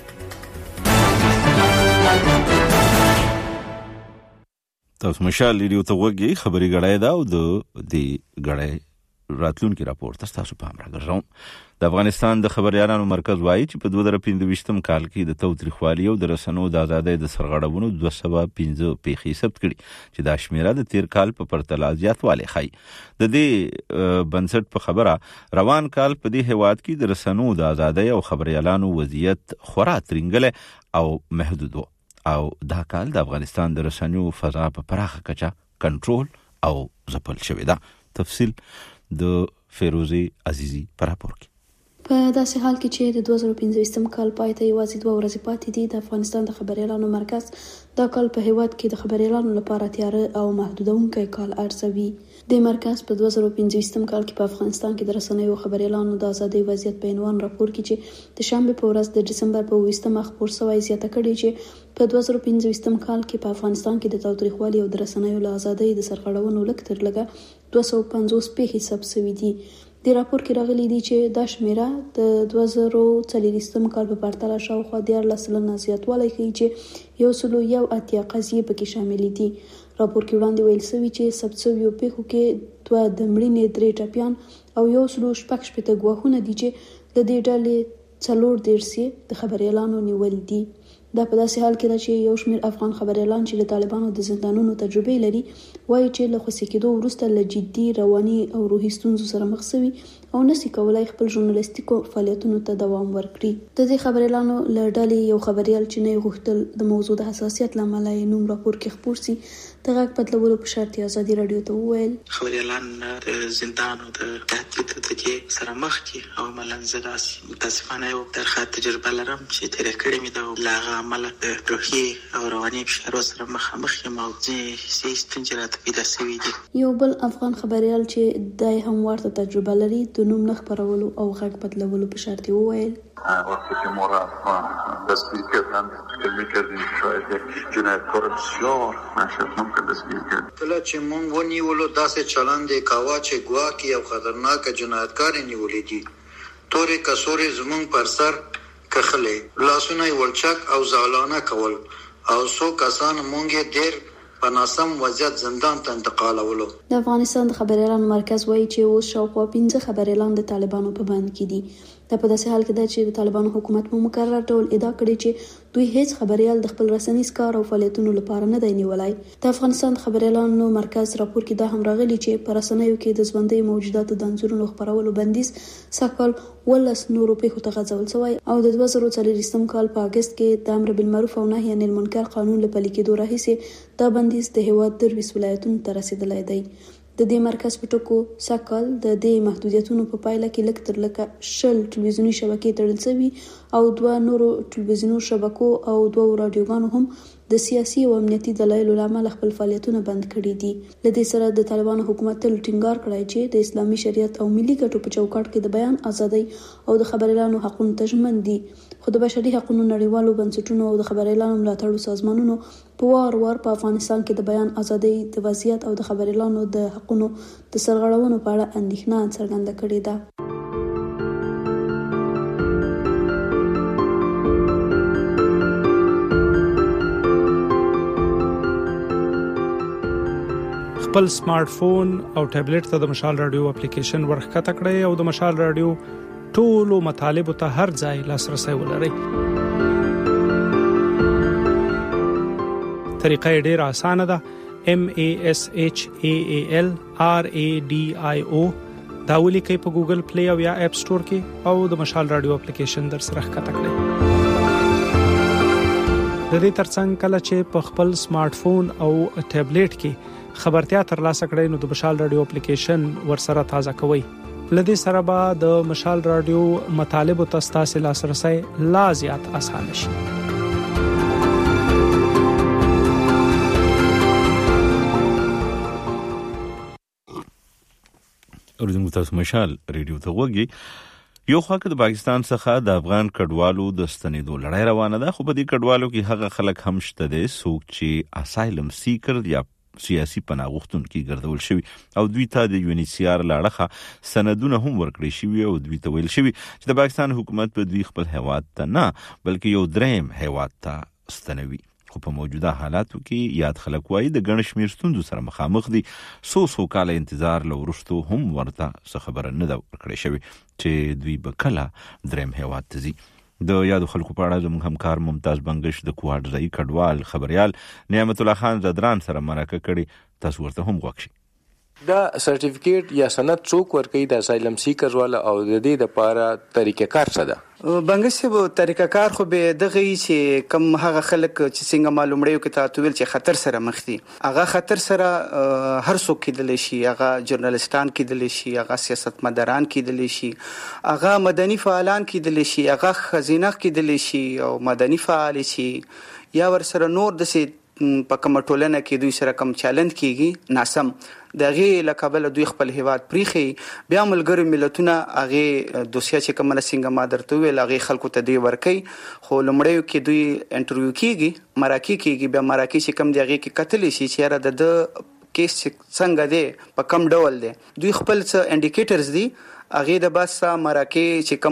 S2: تاسو مشال ریډیو ته وګورئ خبري غړای دا او د دې غړای راتلونکي راپور تاسو په امر راغږم. د افغانستان د خبريالانو مرکز وايي چې په دوه زره پنځه کال کې د توتریخوالي او د رسنو د آزادۍ د سرغړونو دوه سوه پنځه پیښې ثبت کړي چې دا شمیره د تیر کال په پرتله زیاتوالی ښیي. د دې بنسټ په خبره روان کال په دې هیواد کې د رسنو د آزادۍ او خبريالانو وضعیت خورا ترنګله او محدود او دا کال د افغانستان د رسنیو فضا په پراخه کچه کنټرول او ځپل شوی ده. تفصیل د فیروزی عزیزی پر راپور کې.
S19: په داسې حال کې چې د دوه زره پنځه کال پای ته یوازې دوه ورځې پاتې دي، د افغانستان د خبريالانو مرکز دا کال په هیواد کې د خبريالانو لپاره تیاره او محدودونکی کال ارزوي. د مرکز په دوه زره پنځه کال کې په افغانستان کې د رسنیو خبريالانو د ازادۍ وضعیت په عنوان راپور کې چې د شنبه په ورځ د دسمبر په ویشتمه خبر شوی زیاته کړي چې په دوه زره پنځه کال کې په افغانستان کې د تاوتریخوالي او د رسنیو له ازادۍ د سرغړونو لږ تر لږه دوه سوه پنځوس پیښې ثبت شوي دي. د راپور کې راغلي دي چې دا شمیره د دوه زره څلوېښتم کال په پرتله شاوخوا دیارلس سلنه زیاتوالی ښیي چې یو سلو یو اتیا قضیې پکې شاملې دي. راپور کې وړاندې ویل شوي چې ثبت شویو پیښو کې دوه د مړینې درې ټپیان او یو سلو شپږ شپېته ګواښونه دي چې د دې ډلې څلور دېرش د خبريالانو نیول دي. دا په داسې حال کې ده چې یو شمېر افغان خبريالان چې د طالبانو د زندانونو تجربې لري وایي چې له خوسي کېدو وروسته له جدي رواني او روحي ستونزو سره مخ شوي او نسی کولای خپل ژورنالیستیکو فعالیتونو ته دوام ورکړي. د دې خبري اعلان لړډلې یو خبريال چې نه غوښتل د موضوع د حساسیت لامل یې نوم راپور کې خپور سي د غږ بدلولو په شرط ازادي رادیو ته وویل
S5: خبري اعلان د زندان او د تهدید د کې سره مخ کې او ملنزداس متاسفانه یو درخه تجربه لرم چې تیر کړی مې د لاغه عمل د روحي او رواني فشار سره مخامخ یم او چې سیستم راته پیدا شوی دی.
S19: یو بل افغان خبريال چې دای هم ورته تجربه لري د نوم نه خبرولو او غږ بدلولو په شرط وویل
S20: وقتی که ما را دستگیر کردن علمی کردیم که شاید جنایتکار بسیار نشد ممکن دستگیر کرد.
S21: کله چې مونږ ونیولو داسې چلند کاوه چې ګواکې او خطرناک جنایتکار نیولې دي. تورې کسورې زمونږ پر سر کخلې لاسونه یې ولچک او زالانه کول او څو کسان مونږ ډېر په ناسم وضعیت زندان ته انتقالولو.
S19: د افغانستان د خبريالانو مرکز وایي چې اوس شاوخوا پنځه خبريالان د طالبانو په بند کې دي. دا په داسې حال کې ده چې د طالبانو حکومت په مقرر ډول ادعا کړې چې دوی هیڅ خبريال د خپل رسنیز کار او فعالیتونو لپاره نه دی نیولای. د افغانستان د خبريالانو مرکز راپور کې دا هم راغلي چې په رسنیو کې د ژوندۍ موجوداتو د انځورونو خپرولو بندیز سکل ولس نورو په خطه غځول شوی او د دوه زره څلوېښتم کال په اگست کې د امر بالمعروف او نهي عن المنکر قانون له پلي کېدو راهیسې دا بندیز د هیواد درویس ولایتونو ته رسیدلی دی. د دې مرکز په ټکو سکل د دې محدودیتونو په پایله کې لږ تر لږه شل ټلویزیوني شبکې تړل شوي او دوه نورو ټلویزیوني شبکو او دوه رادیوګانو هم د سیاسي او امنیتي دلایلو لامل خپل فعالیتونه بند کړي دي. لدې سره د طالبانو حکومت تل ټینګار کړی چې د اسلامي شریعت او ملي ګټو په چوکاټ کې د بیان ازادي او د خبريالانو حقوقو ته ژمن دي. خو د بشري حقوقو نړیوالو بنسټونو او د خبريالانو ملاتړو سازمانونو په وار وار په افغانستان کې د بیان ازادي د وضعیت او د خبريالانو د حقوقو د سرغړونو په اړه اندېښنه څرګنده کړې ده.
S14: خپل سمارټ فون او ټابلیټ ته د مشال رادیو اپلیکیشن ورخکته کړئ او د مشال رادیو ټولو مطالبه ته هر ځای لاسرسي ولرئ. طریقه ډیره اسانه ده. M A S H A A L R A D I O دا ولیکئ په ګوګل پلی او یا اپ سٹور کې او د مشال رادیو اپلیکیشن در سره ښکته کړئ. د دې ترڅنګ کله چې په خپل سمارټ فون او ټابلیټ کې خبرتیا ترلاسه کړئ نو د مشال رادیو اپلیکیشن ورسره تازه کوئ. لدې سره به د مشال رادیو مطالبه ته ستاسو لاسرسي لا زیات اسانه شي.
S2: اوریدونکو تاسو مشال ریډیو ته وګورئ. یو خوا کې د پاکستان څخه د افغان کډوالو د ستنېدو لړۍ روانه ده، خو په دې کډوالو کې هغه خلک هم شته دي څوک چې اسایلم سیکر یا سیاسي پناه غوښتونکي ګرځول شوي او دوی ته د یو ان ایچ سی آر لاړه سندونه هم ورکړي شوي او دوی ته ویل شوي چې د پاکستان حکومت په دوی خپل هیواد ته نه بلکې یو دریم هیواد ته ستنوي. خو په موجوده حالاتو کې یاد خلک وایي د ګڼ شمېر ستونزو سره مخامخ دي. څو څو کاله انتظار له وروسته هم ورته څه خبره نه ده ورکړې شوې چې دوی به کله دریم هیواد ته ځي. د یادو خلکو په اړه زموږ همکار ممتاز بنگش د کوهاټ ځایي کډوال خبريال نعمت الله خان زدران سره مرکه کړي. تاسو ورته هم وګورئ.
S22: دا سرټیفیکیټ یا سند څوک ورکوي د اسایلم سیکر والا او د دې لپاره طریقه کار څه ده؟
S23: بنګسه طریقه کار خو به دغه چې کم هغه خلک چې څنګه معلومړیو کې تاسو ویل چې خطر سره مخ دي، هغه خطر سره هر څوک کېدل شي، هغه ژورنالیستان کېدل شي، هغه سیاستمداران کېدل شي، هغه مدني فعالان کېدل شي، هغه خزینه کېدل شي او مدني فعال شي یا ور سره نور د سي په کومه ټولنه کې دوی سره کوم چیلنج کیږي ناسم دغه لکبل دوی خپل هیواد پریخي بیا ملګری ملتونه هغه دوسیه چې کومه څنګه ما درته ویل هغه خلکو ته دی ورکي. خو لمړیو کې دوی انټرویو کیږي مراکي کیږي بیا مراکي چې کوم دیغه کې قتل شي چې را د کیس څنګه دی په کم ډول دی دوی خپل څه انډیکیټرز دي هغه د بس مراکي چې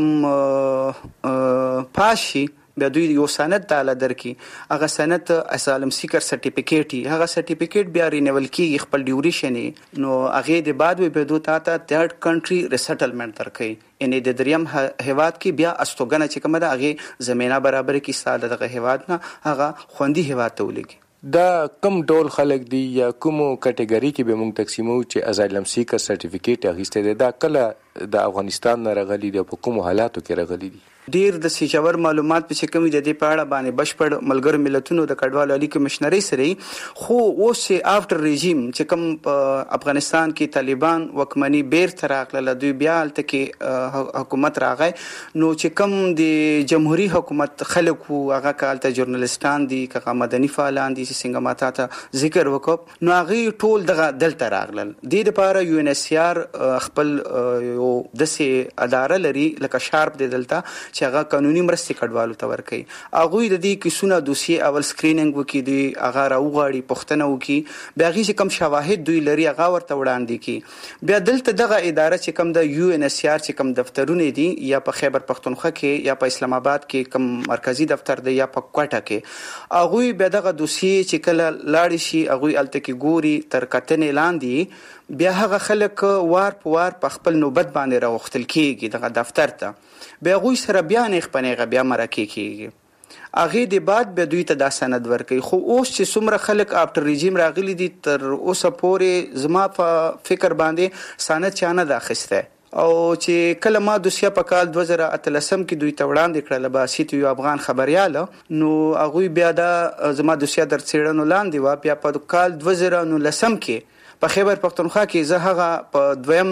S23: کوم پاشي بیا دوی یو سند تعالی درکې هغه سند اسالم سیکر سرټیفیکیټ هغه سرټیفیکیټ بیا رینیول کیږي خپل ډیوریشن نو هغه د بعد به دوی ته ته تھرد کنټری ریسټلمنٹ درکې یعنی د دریم هیواد کې بیا استوګنه چې کومه ده هغه زمينه برابر کې ساده دغه هیواد نه هغه خوندي هیواد ته ولګي.
S22: دا کم ډول خلک دي یا کومو کټګوري کې به موږ تقسیمو چې اسایلم سیکر سرټیفیکیټ اخیسته ده دا کله د افغانستان نه راغلي دي په کوم حالاتو کې راغلي دي؟
S23: ډیر د سیجاور معلومات په چې کومې د دې په اړه باندې بشپړ ملګرو ملتونو د کډوالو عالی کمشنري سره خو اوس افټر رژیم چې کوم په افغانستان کې طالبان وکمني بیر تر راغله دوی بیا هلته کې حکومت راغی نو چې کوم د جمهوریت حکومت خلکو هغه کالته ژورنالیستان دي که مدني فعالان دي چې څنګه ماته ته ذکر وکړ نو هغه ټول دغه دلته راغلل د لپاره یو ان ایس سی آر خپل یو دسه اداره لري لکه شارپ د دلته چې هغه قانوني مرستې کډوالو ته ورکوي هغوی د دې کیسونه دوسیې اول سکرینینګ وکړي دوی هغه راوغواړي پوښتنه وکړي بیا هغې چې کوم شواهد دوی لري هغه ورته وړاندې کړي بیا دلته دغه اداره چې کوم د یو ان ایس سی آر چې کوم دفترونه دي یا په خیبر پختونخوا کې یا په اسلام آباد کې کوم مرکزی دفتر دی یا په کوټه کې هغوی بیا دغه دوسیې چې کله لاړې شي هغوی هلته کې ګوري تر کتنې لاندې بیا هغه خلک وار په وار په خپل نوبت باندې راوختل کېږي دغه دفتر ته بیا هغوی سره بیا نیغ په نیغه بیا مرکې کېږي هغې د بعد بیا دوی ته دا سند ورکوي خو اوس چې څومره خلک افټر رژیم راغلي دي تر اوسه پورې زما په فکر باندې سند چا نه ده اخیستی او چې کله ما دوسیه په کال دوه زره اتلسم کې دوی ته وړاندې کړله باسیت یو افغان خبریاله نو هغوی بیا دا زما دوسیه در څېړنو لاندې وه بیا په کال دوه زره نولسم کې په خیبر پختونخوا کې زه هغه په دویم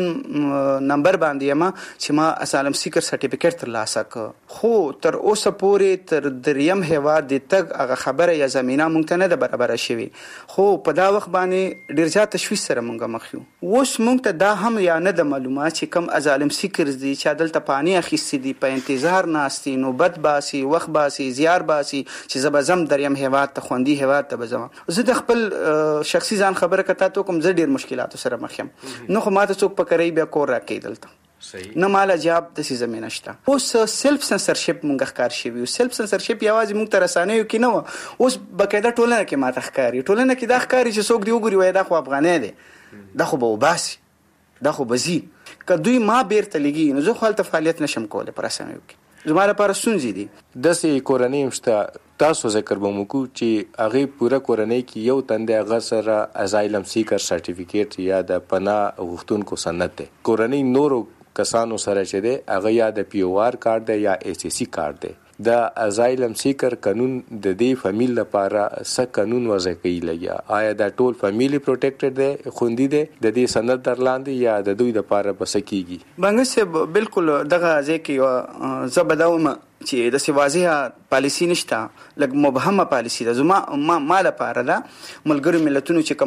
S23: نمبر باندې یم چې ما اسالم سیکر سرټیفیکیټ ترلاسه کړ خو تر اوسه پورې تر دریم هیواد د تګ هغه خبره یا زمینه مونږ ته نه ده برابره شوې خو په دا وخت باندې ډېر زیات تشویش سره مونږ مخ یو اوس مونږ ته دا هم یا نه ده معلومه چې کوم اسالم سیکرز دي چې دلته پانی اخیستي دي په انتظار ناست دي نوبت باسي وخت باسي زیار باسي چې زه به ځم دریم هیواد ته خوندي هیواد ته به ځم زه د خپل شخصي ځان خبره کته ته کوم زه ډیر مشکلاتو سره مخ یم نو خو ماته څوک پکړی بیا کور راکې دلته نه مال جواب د سي زمينه شته اوس سیلف سنسرشپ مونږ ښکار شوی سیلف سنسرشپ یوازې مونږ ته رسانه‌یو کې نه و اوس بقاعده ټولنه کې ماته ښکاری ټولنه کې دا ښکاری چې څوک دی وګوري وای دا خو افغاني دی دا خو به وباسي دا خو بزي که دوی ما بیرته لګي نو زه خو هلته فعالیت نشم کولی په رسنیو کې زما لپاره ستونزې دي
S22: داسې کورنۍ هم شته تاسو ذکر به مو کوو چې هغې پوره کورنۍ کې یو تن دی هغه سره ازایلم سیکر سرټیفیکیټ یا د پناه غوښتونکو سند دی کورنۍ نورو کسانو سره چې دی هغه یا د پی او آر کارت دی یا ایس سی کارت دی د ازایلم سیکر قانون د دې فامیل لپاره څه قانون وضع کوي لګیا آیا دا ټول فامیلی پروټیکټډ دی خوندي دی د دې سند در لاندې یا د دوی لپاره بس کیږي
S23: بنګ صاحب بالکل دغه ځای کې زه بدوم چې د سی واضحه پالیسی نشته لکه مبهمه پالیسی ده زما ما, ما لپاره ده ملګرو ملتونو چې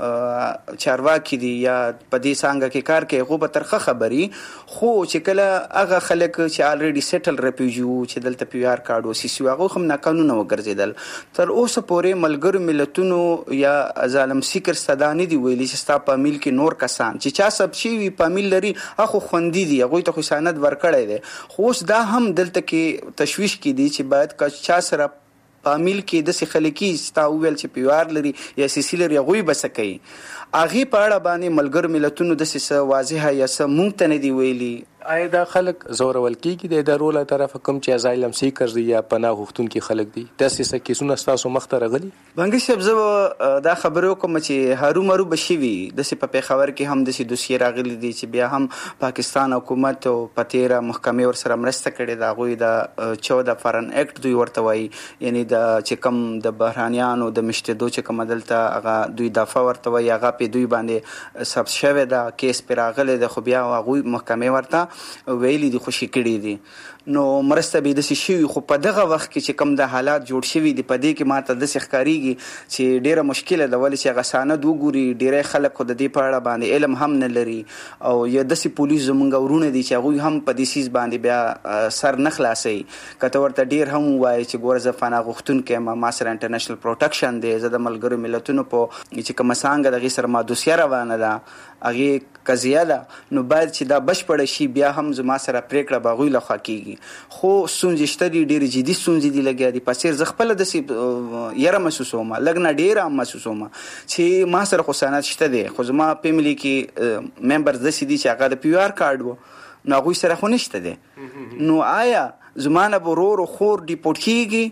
S23: کوم چارواکي دي یا په دې څنګه کې کار کوي خو به ترخه خبري خو چې کله هغه خلک چې الریډي سیټل ریفیوجی چې دلته پی آر کارت او سی سی هغه هم ناقانونه وګرځیدل تر اوسه پورې ملګرو ملتونو یا ظالم سیکر صدانه دی ویلي چې ستا په میل کې نور کسان چې چا سب شي وي په میل لري هغه خوندي دي هغه ته خو سند ورکړی دی خو اوس دا هم دلته کې تشویش کې دي چې باید که چا سره پامیل کې د سي خلکی ستا ویل چې پیوار لري یا سیسی لري غوي بسکي اغه په اړه باندې ملګر ملتونو د سي واضحه یا سم مونږ ته نه دی ویلي
S22: آیا دا خلک زورول کیږي د ادارو له طرف کوم چې ازایلم سیکر دي یا پناه غوښتونکي خلک دي د سیسه کیسونه تاسو مخ ته راغلي
S23: بنګ صاحب زه دا خبرو کوم چې هارو مرو بشوي د سي په پیښور کې هم د سي دوسیه راغلي دي چې بیا هم پاکستان حکومت او پتیرا محکمې ور سره مرسته کړي دا غوي د چودہ فارن اکټ دوی ورته وایي یعنی د چې کوم د بهرانيانو د مشتدو چې کوم دلته هغه دوی دفعه ورته وایي هغه په دوی باندې سب شوه دا کیس پر راغله د خو بیا غوي محکمې ورته ویلي دي خوشي کړي دي نو مرسته به د شي خو په دغه وخت کې چې کم د حالات جوړ شوي دي په دې کې ماته د ښکاریږي چې ډیره مشکله ده ولې چې غسانه دوګوري ډیره خلک خو د دې په اړه باندې علم هم نه لري او یا د سي پولیس زمونږ ورونه دي چې هغه هم په دې سیس باندې بیا سر نه خلاصي کته ورته ډیر هم وایي چې ګور زفانه غختون کې ما ماسر انټرنیشنل پروټیکشن دی زه د ملګرو ملتونو په چې کوم څنګه دغه سره ما دوسیه روانه ده هغه قضیه ده نو باید چې دا بشپړ شي بیا هم زما سره پریکړه باغوي لخوا کیږي خو سونځشتري ډېر جدي سونځي دي لګیا دي پسیر ز خپل د سی یره محسوسومه لګنا ډېر هم محسوسومه چې ما سره خو سند شته دي خو زما فیملی کې ممبرز د سي دي چې هغه د پی آر کارت وو نو هغه سره خو نشته دي نو آیا زمانه برور خور ډیپورت کیږي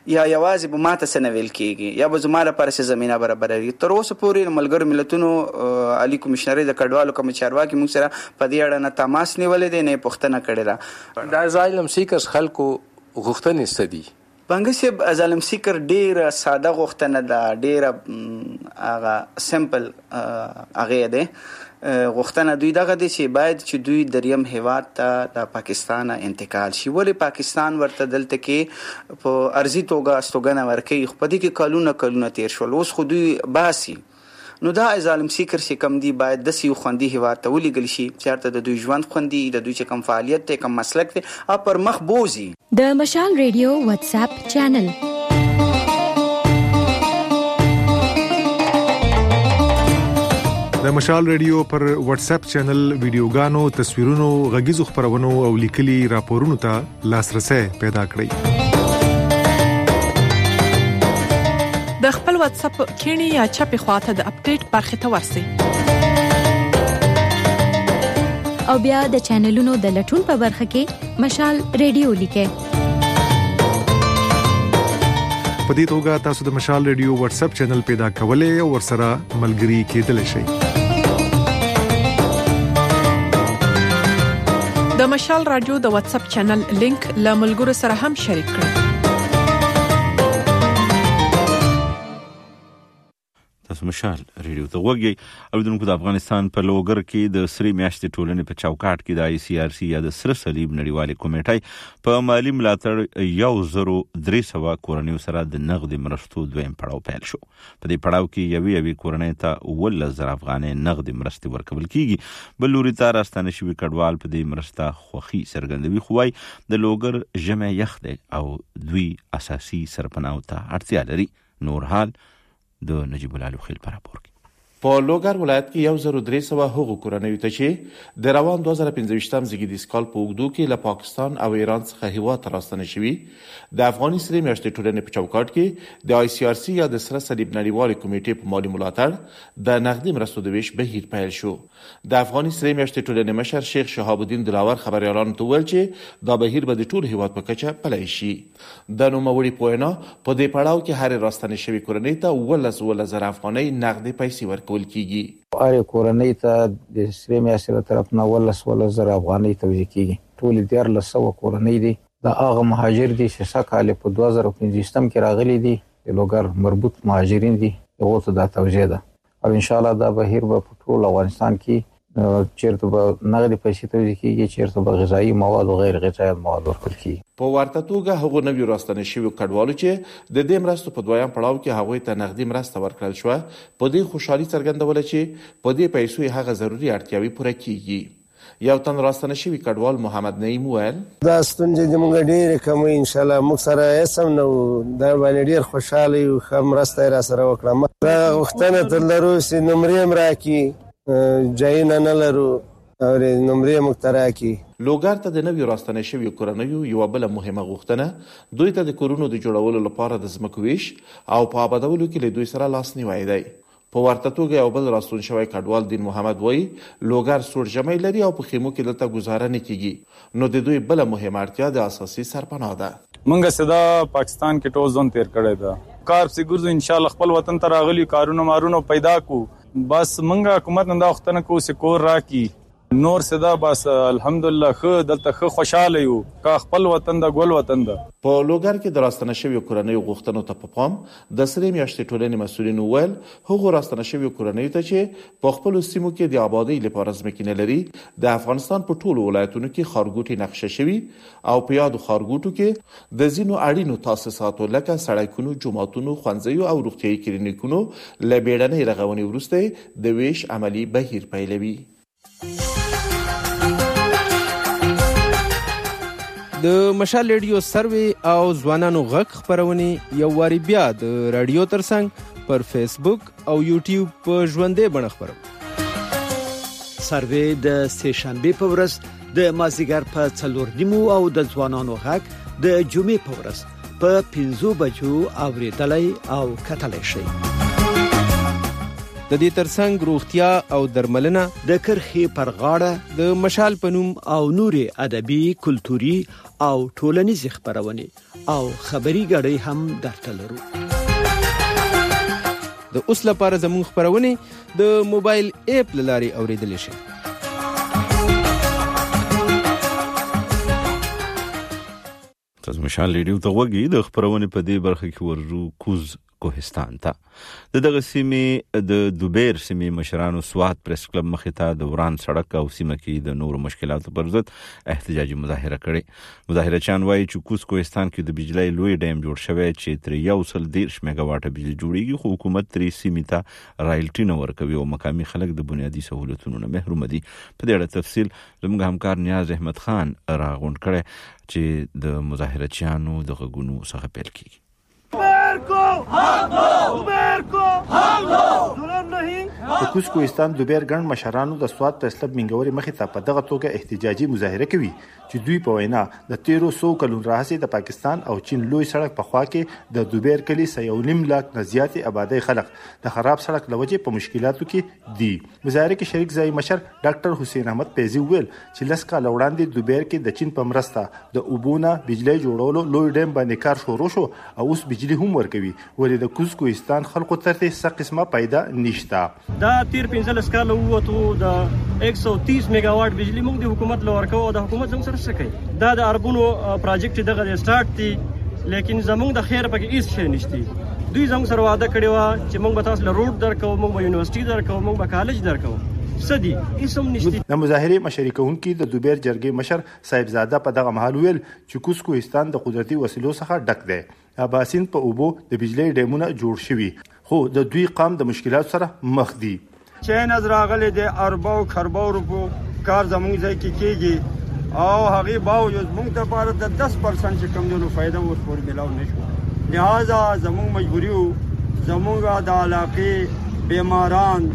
S23: یا یوازې به ماته څه نه ویل کېږي یا به زما لپاره څه زمینه برابروي. تر اوسه پورې ملګرو ملتونو عالي کمیشنرۍ د کډوالو کوم چارواکي موږ سره په دې اړه نه تماس نیولې دی نه پوښتنه کړې ده.
S22: د ازایلم سیکرز خلکو غوښتنې څه دي؟
S23: بنګ صاحب ازالم سیکر ډیره ساده غوښتنه ده، ډیره هغه سمپل هغه ده. غوښتنه دوی دغه دي چې باید چې دوی دریم هیواد ته د پاکستان انتقال شي. ولې پاکستان ورته دلته کې په ارزي توګه استوګنه ورکوي، خو په دې کې کلونه کلونه تیر شول، اوس خو دوی باسي. نو دا ازالم سیکر چې کم دی باید د سیو خوندي هیواد ته ولېږل شي چې هلته د دوی ژوند خوندي، د دوی چې کم فعالیت دی، کم مسلک دی، او پر مخ بوزي.
S10: د مشال ریډیو واتس اپ چینل
S1: د مشال ریډیو پر واتس اپ چینل ویډیوګانو، تصویرونو، غږیزو خبرونو او لیکلي راپورونو ته لاسرسي پیدا کړئ.
S6: د خپل واتس اپ کینی یا چپی خواته د اپډیټ برخه ته ورسئ
S10: او بیا د چینلونو د لټون په برخه کې مشال ریډیو لیکئ.
S1: په دې توګه تاسو د مشال ریډیو واتس اپ چینل پیدا کولای او ورسره ملګري کېدلی شئ.
S6: د مشال رادیو د واتس اپ چینل لینک له ملګرو سره هم شریک کړئ.
S2: تاسو مشال ریډیو ته وګورئ او دونکو د افغانستان په لوګر کې د سری میاشتې ټولنې په چوکاټ کې د آی سی آر سی یا د سره صلیب نړیوالې کمیټې په مالی ملاتړ یو زرو درې سوه کورنیو سره د نغدي مرستو دویم پړاو پیل شو. په دې پړاو کې یوې یوې کورنۍ ته اوولس زره افغانۍ نغدي مرستې ورکول کیږي. بل لوري ته راستانه شوي کډوال په دې مرسته خوښي څرګندوي، خو وايي د لوګر ژمی یخ دی او دوی اساسي سرپناو ته اړتیا لري. نور حال د نجیب الله لوخیل پر راپور کې.
S7: په لوګر ولایت کې یو زرو درې سوه هغو کورنیو ته چې د روان دوه زره پنځه زیږدیز کال په اوږدو کې له پاکستان او ایران څخه هیواد ته راستنه شوي د افغاني سرې میاشتې ټولنې په چوکاټ کې د آی سی آر سی یا د سره صلیب نړیوالې کمیټې په مالي ملاتړ د نغدي مرستو د ویش بهیر پیل شو. د افغاني سرې میاشتې ټولنې مشر شیخ شهاب الدین دلاور خبريالانو ته وویل چې دا بهیر به د ټول هیواد په کچه پلی شي. د نوموړي په وینا په دې پړاو کې هر راستنه شوي کورنۍ ته اوولس اوولس زره افغانۍ نغدي پیسې ورکول کیږي.
S24: هر کورنۍ ته د سرې میاشتې له طرف نه اوولس اوولس زره افغانۍ توزیع کیږي. ټول دیارلس سوه کورنۍ دي. دا هغه مهاجر دي چې سږ په دوه زره پنځوستم کې راغلي دي، د لوګر مربوط مهاجرین دي، هغو ته دا توزیع ده او انشاءالله دا بهیر به په ټول افغانستان کې چیرته به نغدي پیسې توزیع کیږي، چیرته به غذایي مواد او غیر غذایي مواد ورکول کیږي.
S7: په ورته توګه هغو نوي راستنه شوي کډوالو چې د دې مرستو په دویم پړاو کې هغوی ته نغدي مرسته ورکړل شوه په دې خوشحالي څرګندوله چې په دې پیسو هغه ضروري اړتیاوې پوره کیږي. یو تن راستنه شوي کډوال محمد نعیم وویل
S25: دا ستونزې زموږ ډېرې کموي، انشاءالله موږ سره هېڅ هم نه وو، دا باندې ډېر خوشحاله یو، ښه مرسته یې راسره وکړه. دا غوښتنه تر لرو چې نمرې هم راکړي، ځایونه نه لرو او نمرې موږ ته راکړي.
S7: لوګر ته د نویو راستنه شویو کورنیو یوه بله مهمه غوښتنه دوی ته د کورونو د جوړولو لپاره د ځمکو ویش او په آبادولو کې له دوی سره لاسنیوی دی. په ورته توګه یو بل راستون شوی کډوال دین محمد وایي لوګر سوړ ژمی لري او په خیمو کې دلته ګزاره نه کیږي، نو د دوی بله مهمه اړتیا د اساسي سرپناه ده.
S26: منګه صدا پاکستان کې ټول ځون تیر کړی ده، کار پسې ګرځو انشاءالله خپل وطن ته راغلي، کارونه مارونه پیدا کو، بس منګه حکومت نه دا غوښتنه کوو چې کور راکړي. نور صدا بس الحمدلله ښه دلته ښه خوشاله یو، کا خپل وطن د ګل وطن ده.
S7: په لوګر کې د راستنه شویو کورنیو غوښتنو ته په پام د سرې میاشتې ټولنې مسؤلین وویل هغو راستنه شویو کورنیو ته چې په خپلو سیمو کې د آبادۍ لپاره ځمکې نه لري د افغانستان په ټولو ولایتونو کې ښارګوټي نقشه شوي او په یادو ښارګوټو کې د ځینو اړینو تاسیساتو لکه سړکونو، جوماتونو، ښوونځیو او روغتیایي کلینیکونو له بیړنۍ رغونې وروسته د ویش عملي بهیر پیلوي.
S27: د مشال ریډیو سروي او ځوانانو غږ خبرونه یو واری بیا د رادیو ترڅنګ پر فیسبوک او یوټیوب په ژوندې بڼه خبرو.
S28: سروي د سه شنبه په ورځ د مازیګر په څلور نیمو او د ځوانانو غږ د جمعې په ورځ په پنځو بجو اوریدلای او کتلای شي.
S27: د دې ترڅنګ روغتیا او درملنه،
S28: د کرخې پر غاړه،
S27: د مشال پنوم
S28: او نورې ادبي، کلتوري او ټولنیزې خبرونې او خبري غړي هم درته لرو.
S27: د اوس لپاره زموږ خبرونه د موبایل اپ لاري اوریدل شي.
S2: تاسو مشال ریډیو ته وګورئ. د خبرونه په دې برخه کې ورجو کوز کوهستان ته د دغه سیمې د دوبیر سیمې مشرانو سوات پریس کلب مخې ته د وران سړک او سیمه کې د نور مشکلاتو پر ضد احتجاجي مظاهره کړې. مظاهره چان وایي چې کوز کوهستان کې د بجلی لوی ډیم جوړ شوی چې تر یو سل دیرش میگا واټه بجلی جوړیږي، خو حکومت ترې سیمې ته رایلټي نه ورکوي او مقامي خلک د بنیادي سہولتونو نه محروم دي. په دې اړه تفصیل زموږ همکار نیاز احمد خان راغونډ کړی چې د مظاهره چانو د غږونو څخه پیل کیږي.
S7: د کوز کوهستان دوبیر ګڼ مشرانو د سوات پریس کلب منګوري مخې ته په دغه توګه احتجاجي مظاهره کوي چې دوی په وینا د تیرو سو کلون راهیسې د پاکستان او چین لوی سړک په خوا کې د دوبیر کلی سیو نیم لاک نه زیاتې آبادی خلک د خراب سړک لوجې په مشکلاتو کې دي. مظاهره کې شریک ځای مشر ډاکټر حسین احمد پیزي ویل چې لس کاله وړاندې دوبیر کې د چین په مرسته د اوبونه بجلی جوړولو لوی ډیم باندې کار شروع شو او اوس بجلی هم ورکوي، ولې د کوز کوهستان خلکو ترته څه قسمه پیدا نشته.
S3: دا تیر پنځلس کاله ووتو د یک سو تیس میگا واټ بجلی موږ د حکومت لور کوو او د حکومت زموږ سره څه کوي. دا د اربونو پروجیکټ دغه سٹارټ دي، لیکن زموږ د خیر پکې هیڅ شی نشته. دوی زموږ سره وعده کړی و چې موږ به تاسو له روډ درکو، موږ به یونیورسيټي درکو، موږ به کالج درکو. سدي اسم نشته. د
S7: مظاهره مشرکونکو د دوبیر جرګې مشر صاحبزاده په دغه محل ویل چې کوز کوهستان د قدرتي وسیلو څخه ډک دی. اباسین په اوبو د بجلی ډیمونه جوړ شوي، خو د دوی قام د مشکلات سره مخ دي.
S4: چین از راغلي د اربو خربو روپو کار زموږ ځای کې کیږي او هغه باوجود موږ ته لپاره د دس پرسنټ چې کم دنو فائدہ ورکول ملاو نشو. لہذا زموږ مجبوری وو زموږ د علاقې بیماران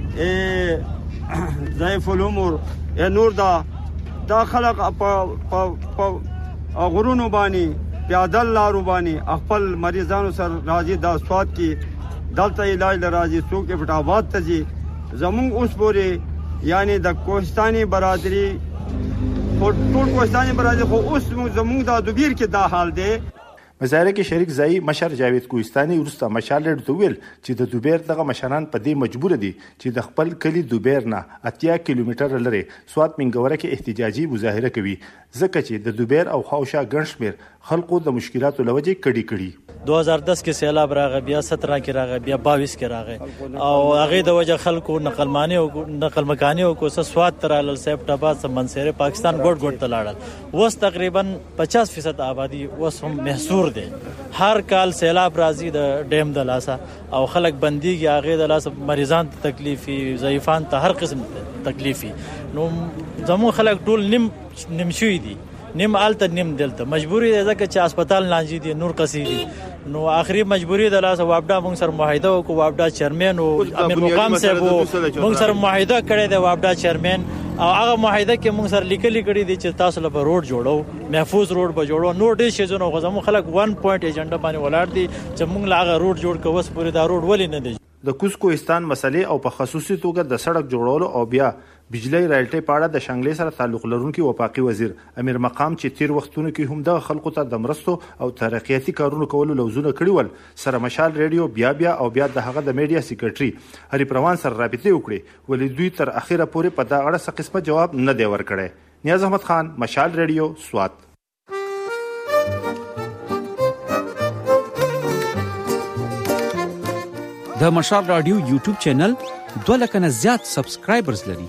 S4: ا ضعیف العمر یا نور دا دا خلق په په غرونو باندې پیادل لارو باندې خپل مریضانو سره راځي. د سواد کې دلته علاج لراځي، څوک په آباد ته ځي. زموږ اوس پورې یعنی د کوهستاني برادری ټول کوهستاني برادری خو اوس زموږ د دوبیر کې دا حال دی.
S7: مظاهره کې شریک ځای مشر جاوید کوهستاني ورسته مشال ته ویل چې د دوبیر دغه مشران په دې مجبور دي چې د خپل کلی دوبیر نه اتیا کیلومتر لري سوات منګوره کې احتجاجي مظاهره کوي، ځکه چې د دوبیر او خاوشا ګڼ شمېر خلکو د مشکلاتو لوجې کډي کړي.
S3: دو هزار دس کې سیلاب راغی، بیا سترہ کې راغی، بیا باییس کې راغی او هغه د وجه خلکو نقل مانی او نقل مکانی او کو سوات ترال سیب ټاباد سم منصره پاکستان ګډ ګډ تلاړل. وس تقریبا پچاس فیصد آبادی وس هم محصور دي. هر کال سیلاب راځي د ډیم د لاسه او خلک بنديږي، هغه د لاسه مریضان ته تکلیفي، ضعیفان ته هر قسم تکلیفي. نو زمو خلک ټول نیم نیم شوي دي، نیم آلته نیم دلته. مجبوری ده ځکه چې هسپتال نانجی دي، نور قصیدي. نو آخري مجبوری ده لاسه وابډا موږ سره معاهده وکړو، وابډا چیرمن او امیر مقام صاحب موږ سره معاهده کړی دی، وابډا چیرمن او هغه معاهده کې موږ سره لیکلي کړی دي چې تاسو له روډ جوړو، محفوظ روډ به جوړو. نور ډیر شي زونه غزمو خلک ون پوینټ ایجنډا باندې ولاړ دي چې موږ لا هغه روډ جوړ کوو. پورې دا روډ ولې نه دی.
S7: د کوز کوهستان مسلې او په خصوصي توګه د سړک جوړولو او بیا بجلی رایلټي په اړه د شنګلې سره تعلق لرونکي وفاقي وزیر امیر مقام چې تیر وختونو کې هم د خلکو ته د مرستو او ترقیاتي کارونو کولو لوزونه کړي ول سره مشال ریډیو بیا بیا او بیا د هغه د میډیا سیکریټري هری پروان سره رابطه وکړي، ولې دوی تر اخیره پورې په دا اړه څه قسمه جواب نه دی ورکړی. نیاز احمد خان، مشال ریډیو، سوات.
S8: د مشال رادیو یوټیوب چینل دوه لکه نه زیات سبسکرایبرز لري.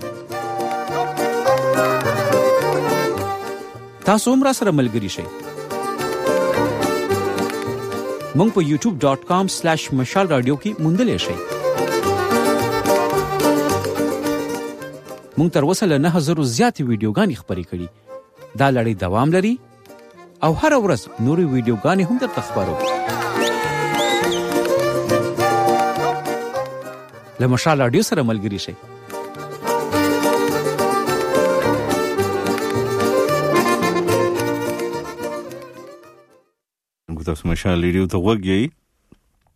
S8: تاسو هم را سره ملګري شئ. مونږ په یوټیوب ډاٹ کام سلیش مشال رادیو کې موندلی شئ. مونږ تر اوسه له نه زرو زیاتې ویډیوګانې خپرې کړي. دا لړۍ دوام لري او هر ورځ نورې ویډیوګانې هم درته خپرو. له مشال رادیو سره ملګري شئ.
S2: تاسو مشال ریډیو ته وګورئ.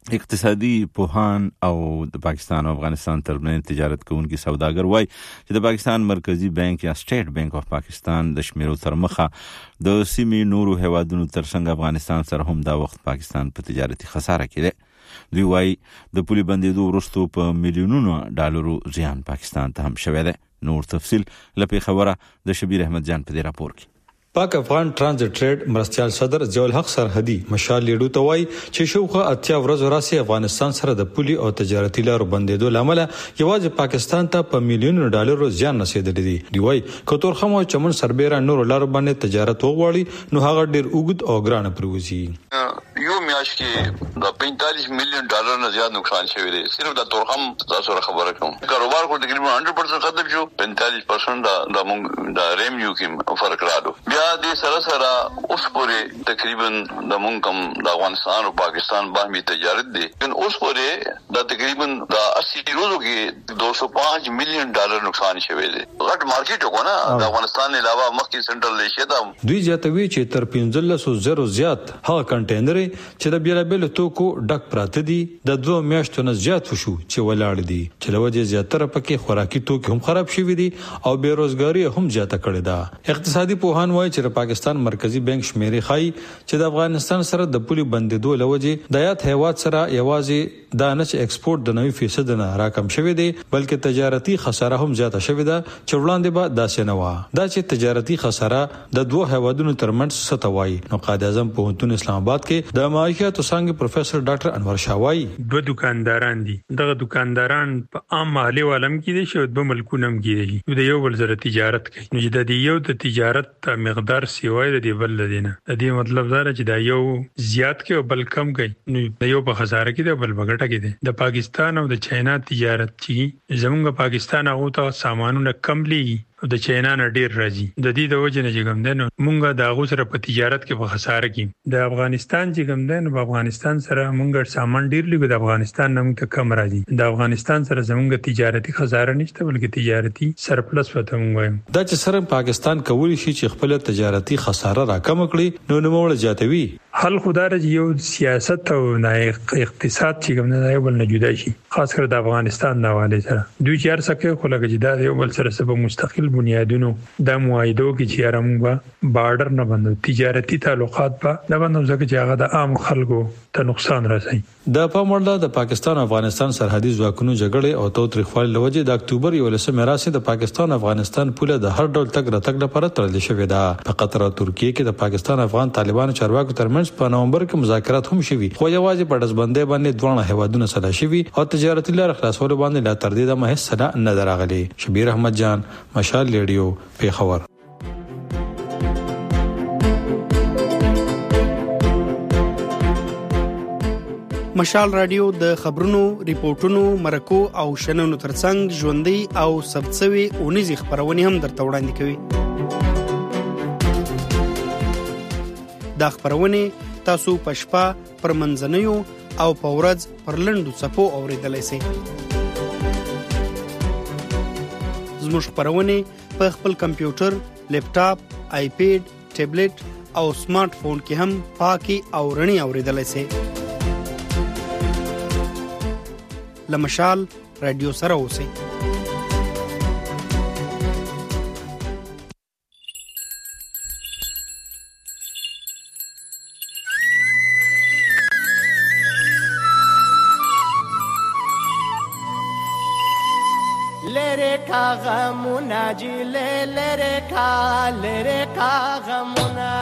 S2: اقتصادي پوهان او د پاکستان او افغانستان ترمنځ تجارت کوونکي سوداګر وای چې د پاکستان مرکزی بانک یا سټیټ بانک اف پاکستان د شمیرو تر مخه د سیمې نورو هیوادونو ترڅنګ افغانستان سره هم دا وخت پاکستان په تجارتي خساره کې دی. دوی وای د پولي بندیدو وروسته په میلیونونو ډالرو زیان پاکستان ته هم شوی دی. نور تفصیل لپاره خبره د شبیر احمد جان په دې راپور کې.
S9: پاک افغان ترانزیت ټریډ مرستيال صدر ضیاء الحق سرحدي مشال لیډو ته وایي چې شوخه اتیا ورځ راسي افغانستان سره د پولي او تجارتي لارو بندیدو لامل یوازې پاکستان ته په میلیونونو ډالرو زیان رسیدلی دی. دی وایي کتور خمو چمن سربېره نور لارو باندې تجارت وغواړي نو هغه ډیر اوږد او ګران پروزي.
S11: یو میاش کې د پینتالیس میلیون ډالر نه زیات نقصان شوی دی. صرف د تورخم تاسو سره خبره کوم کاروبار کو تقریبا سو پرسنټ ختم شو. پینتالیس پرسنټ د موږ د ریمیو کې فرق راځو. بیا د سره سره اوس پورې تقریبا د موږ کوم د افغانستان او پاکستان باندې تجارت دی ان اوس پورې د تقریبا د اسی روزو کې دو سو پانچ میلیون ډالر نقصان شوی دی. غټ مارکیټ کو نه د افغانستان علاوه مخکې سنټرل ایشیا ته
S9: دوی زیاتوي چې تر پنځلس زره زیات هغه کنټینر چې د بیلابل توکو ډک پراته دي د دوه میاشتو نه زیات وشو چې ولاړ دي چې لوجه زیاتره پکې خوراکي توکي هم خراب شوي دي او بیروزګاری هم زیاته کړې ده. اقتصادي پوهان وایي چې پاکستان مرکزی بانک شمیرې خای چې د افغانستان سره د پولي بندیدو لوجه د یاد هیواد سره یوازې د نش ایکسپورت د نوي فیصد نه راکم شوی دی بلکې تجارتي خساره هم زیاته شوی ده چې وړاندې به داسې نه و. دا چې تجارتي خساره د دوه هیوادونو ترمنځ ستوي نو قائد اعظم پوهنتون اسلام آباد کې د معیشت او څنګه پروفیسور ډاکټر انور شاوای
S12: دوه دکانداران دي. دغه دکانداران په عام مالی عالم کې دي چې په ملکونو هم کې دي د یو بل سره تجارت کوي. نو د دې یو د تجارت مقدار سیوای د دې بل لدینه د دې مطلب دا چې دا یو زیات کې او بل کم کوي نو د یو په خساره کې د بل بغټه کې دي. د پاکستان او د چاینا تجارت چې زمونږ پاکستان هغه ته سامانونه کم لېږي د چاینا نه ډیر راځي. د دې د وجه نه چې کوم دنو مونږه د هغه سره په تجارت کې په خساره کې د افغانستان چې کوم دنو په افغانستان سره مونږه سامان ډیر لګو د افغانستان نه مونږ کم راځي. د افغانستان سره زمونږه تجارتي خساره نشته بلکې تجارتي سرپلس وته مونږ
S9: دا چې سره پاکستان کولی شي چې خپل تجارتي خساره راکم کړي نو نوموړ جاتوي
S12: حل خدای رج یو سیاست او نه اقتصاد چې کوم نه یو بل نه جدا شي خاص کر د افغانستان نه والي سره دوی چار سکه خو لګی دا یو بل سره سبب مستقل بنیادونو د معاهدو کې چې رمغه بارډر نه بندو تجارتي تعلقات په د باندې ځکه چې هغه د عام خلکو ته نقصان رسي.
S9: د پاموړه د پاکستان افغانستان سرحدي ځواکونو جګړې او توترخوال لوجه د اکتوبر یولسمه راسي د پاکستان افغانستان پوله د هر ډول تګ راتګ لپاره تړل شوې ده. په قطر او ترکیه کې د پاکستان افغان طالبانو چارواکو ترمنځ په نومبر کې مذاکرات هم شوي خو یوازې په دزبندې باندې دوه هیوادونو سره شوي او تجارتي لار خلاصول باندې لا تر دې د مهیڅ سره نه دراغلي. شبیر احمد جان مشال لیډیو پیښور.
S14: مشال رادیو د خبرونو، ریپورتونو، مرکو او شننو ترڅنګ ژوندۍ او ثبتسوي اونیزي خبرونه هم درته وړاندې کوي. دا خبرونه تاسو په شپه پر منځنیو او په ورځ پر لنډو څپو اوریدلای شئ. زموږ خبرونه په خپل کمپیوټر، لیپټاپ، آیپیډ، ټابلیټ او سمارټ فون کې هم پاکي او رڼي اوریدلای شئ. لمشال رادیو سره اوسئ.
S13: لره کا غمونا جی لره کا لره کا غمونا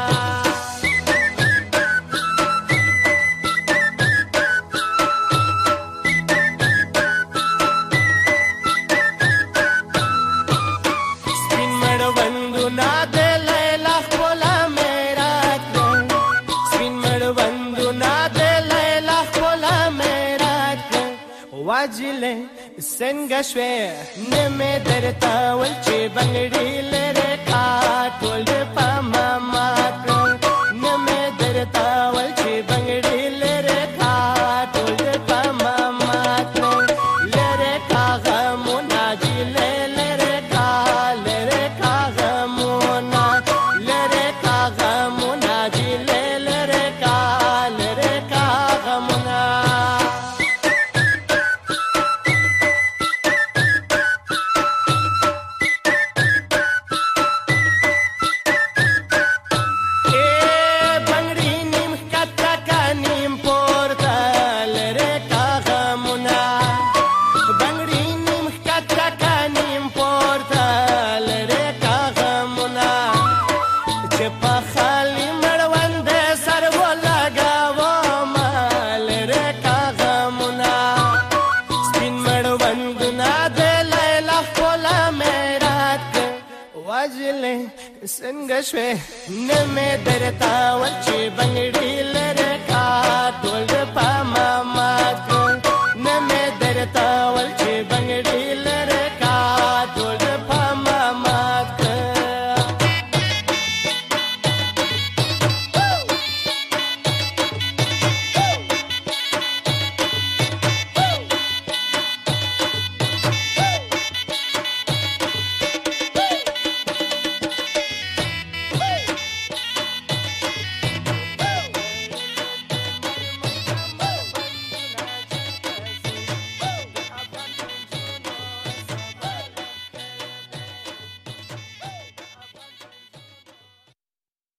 S13: واجله څنګه شوې نمې درته ول چې بنګړي لره کا ټول په ماما نمې درته ول چې بنګړي لره کا ټول په ماما لره کا غمونا جی لره کا لره کا غمونا لره کا غمونا جی لره کا لره کا غمونا شوه نه مې درتا ول چې بنګړي لره کا ټول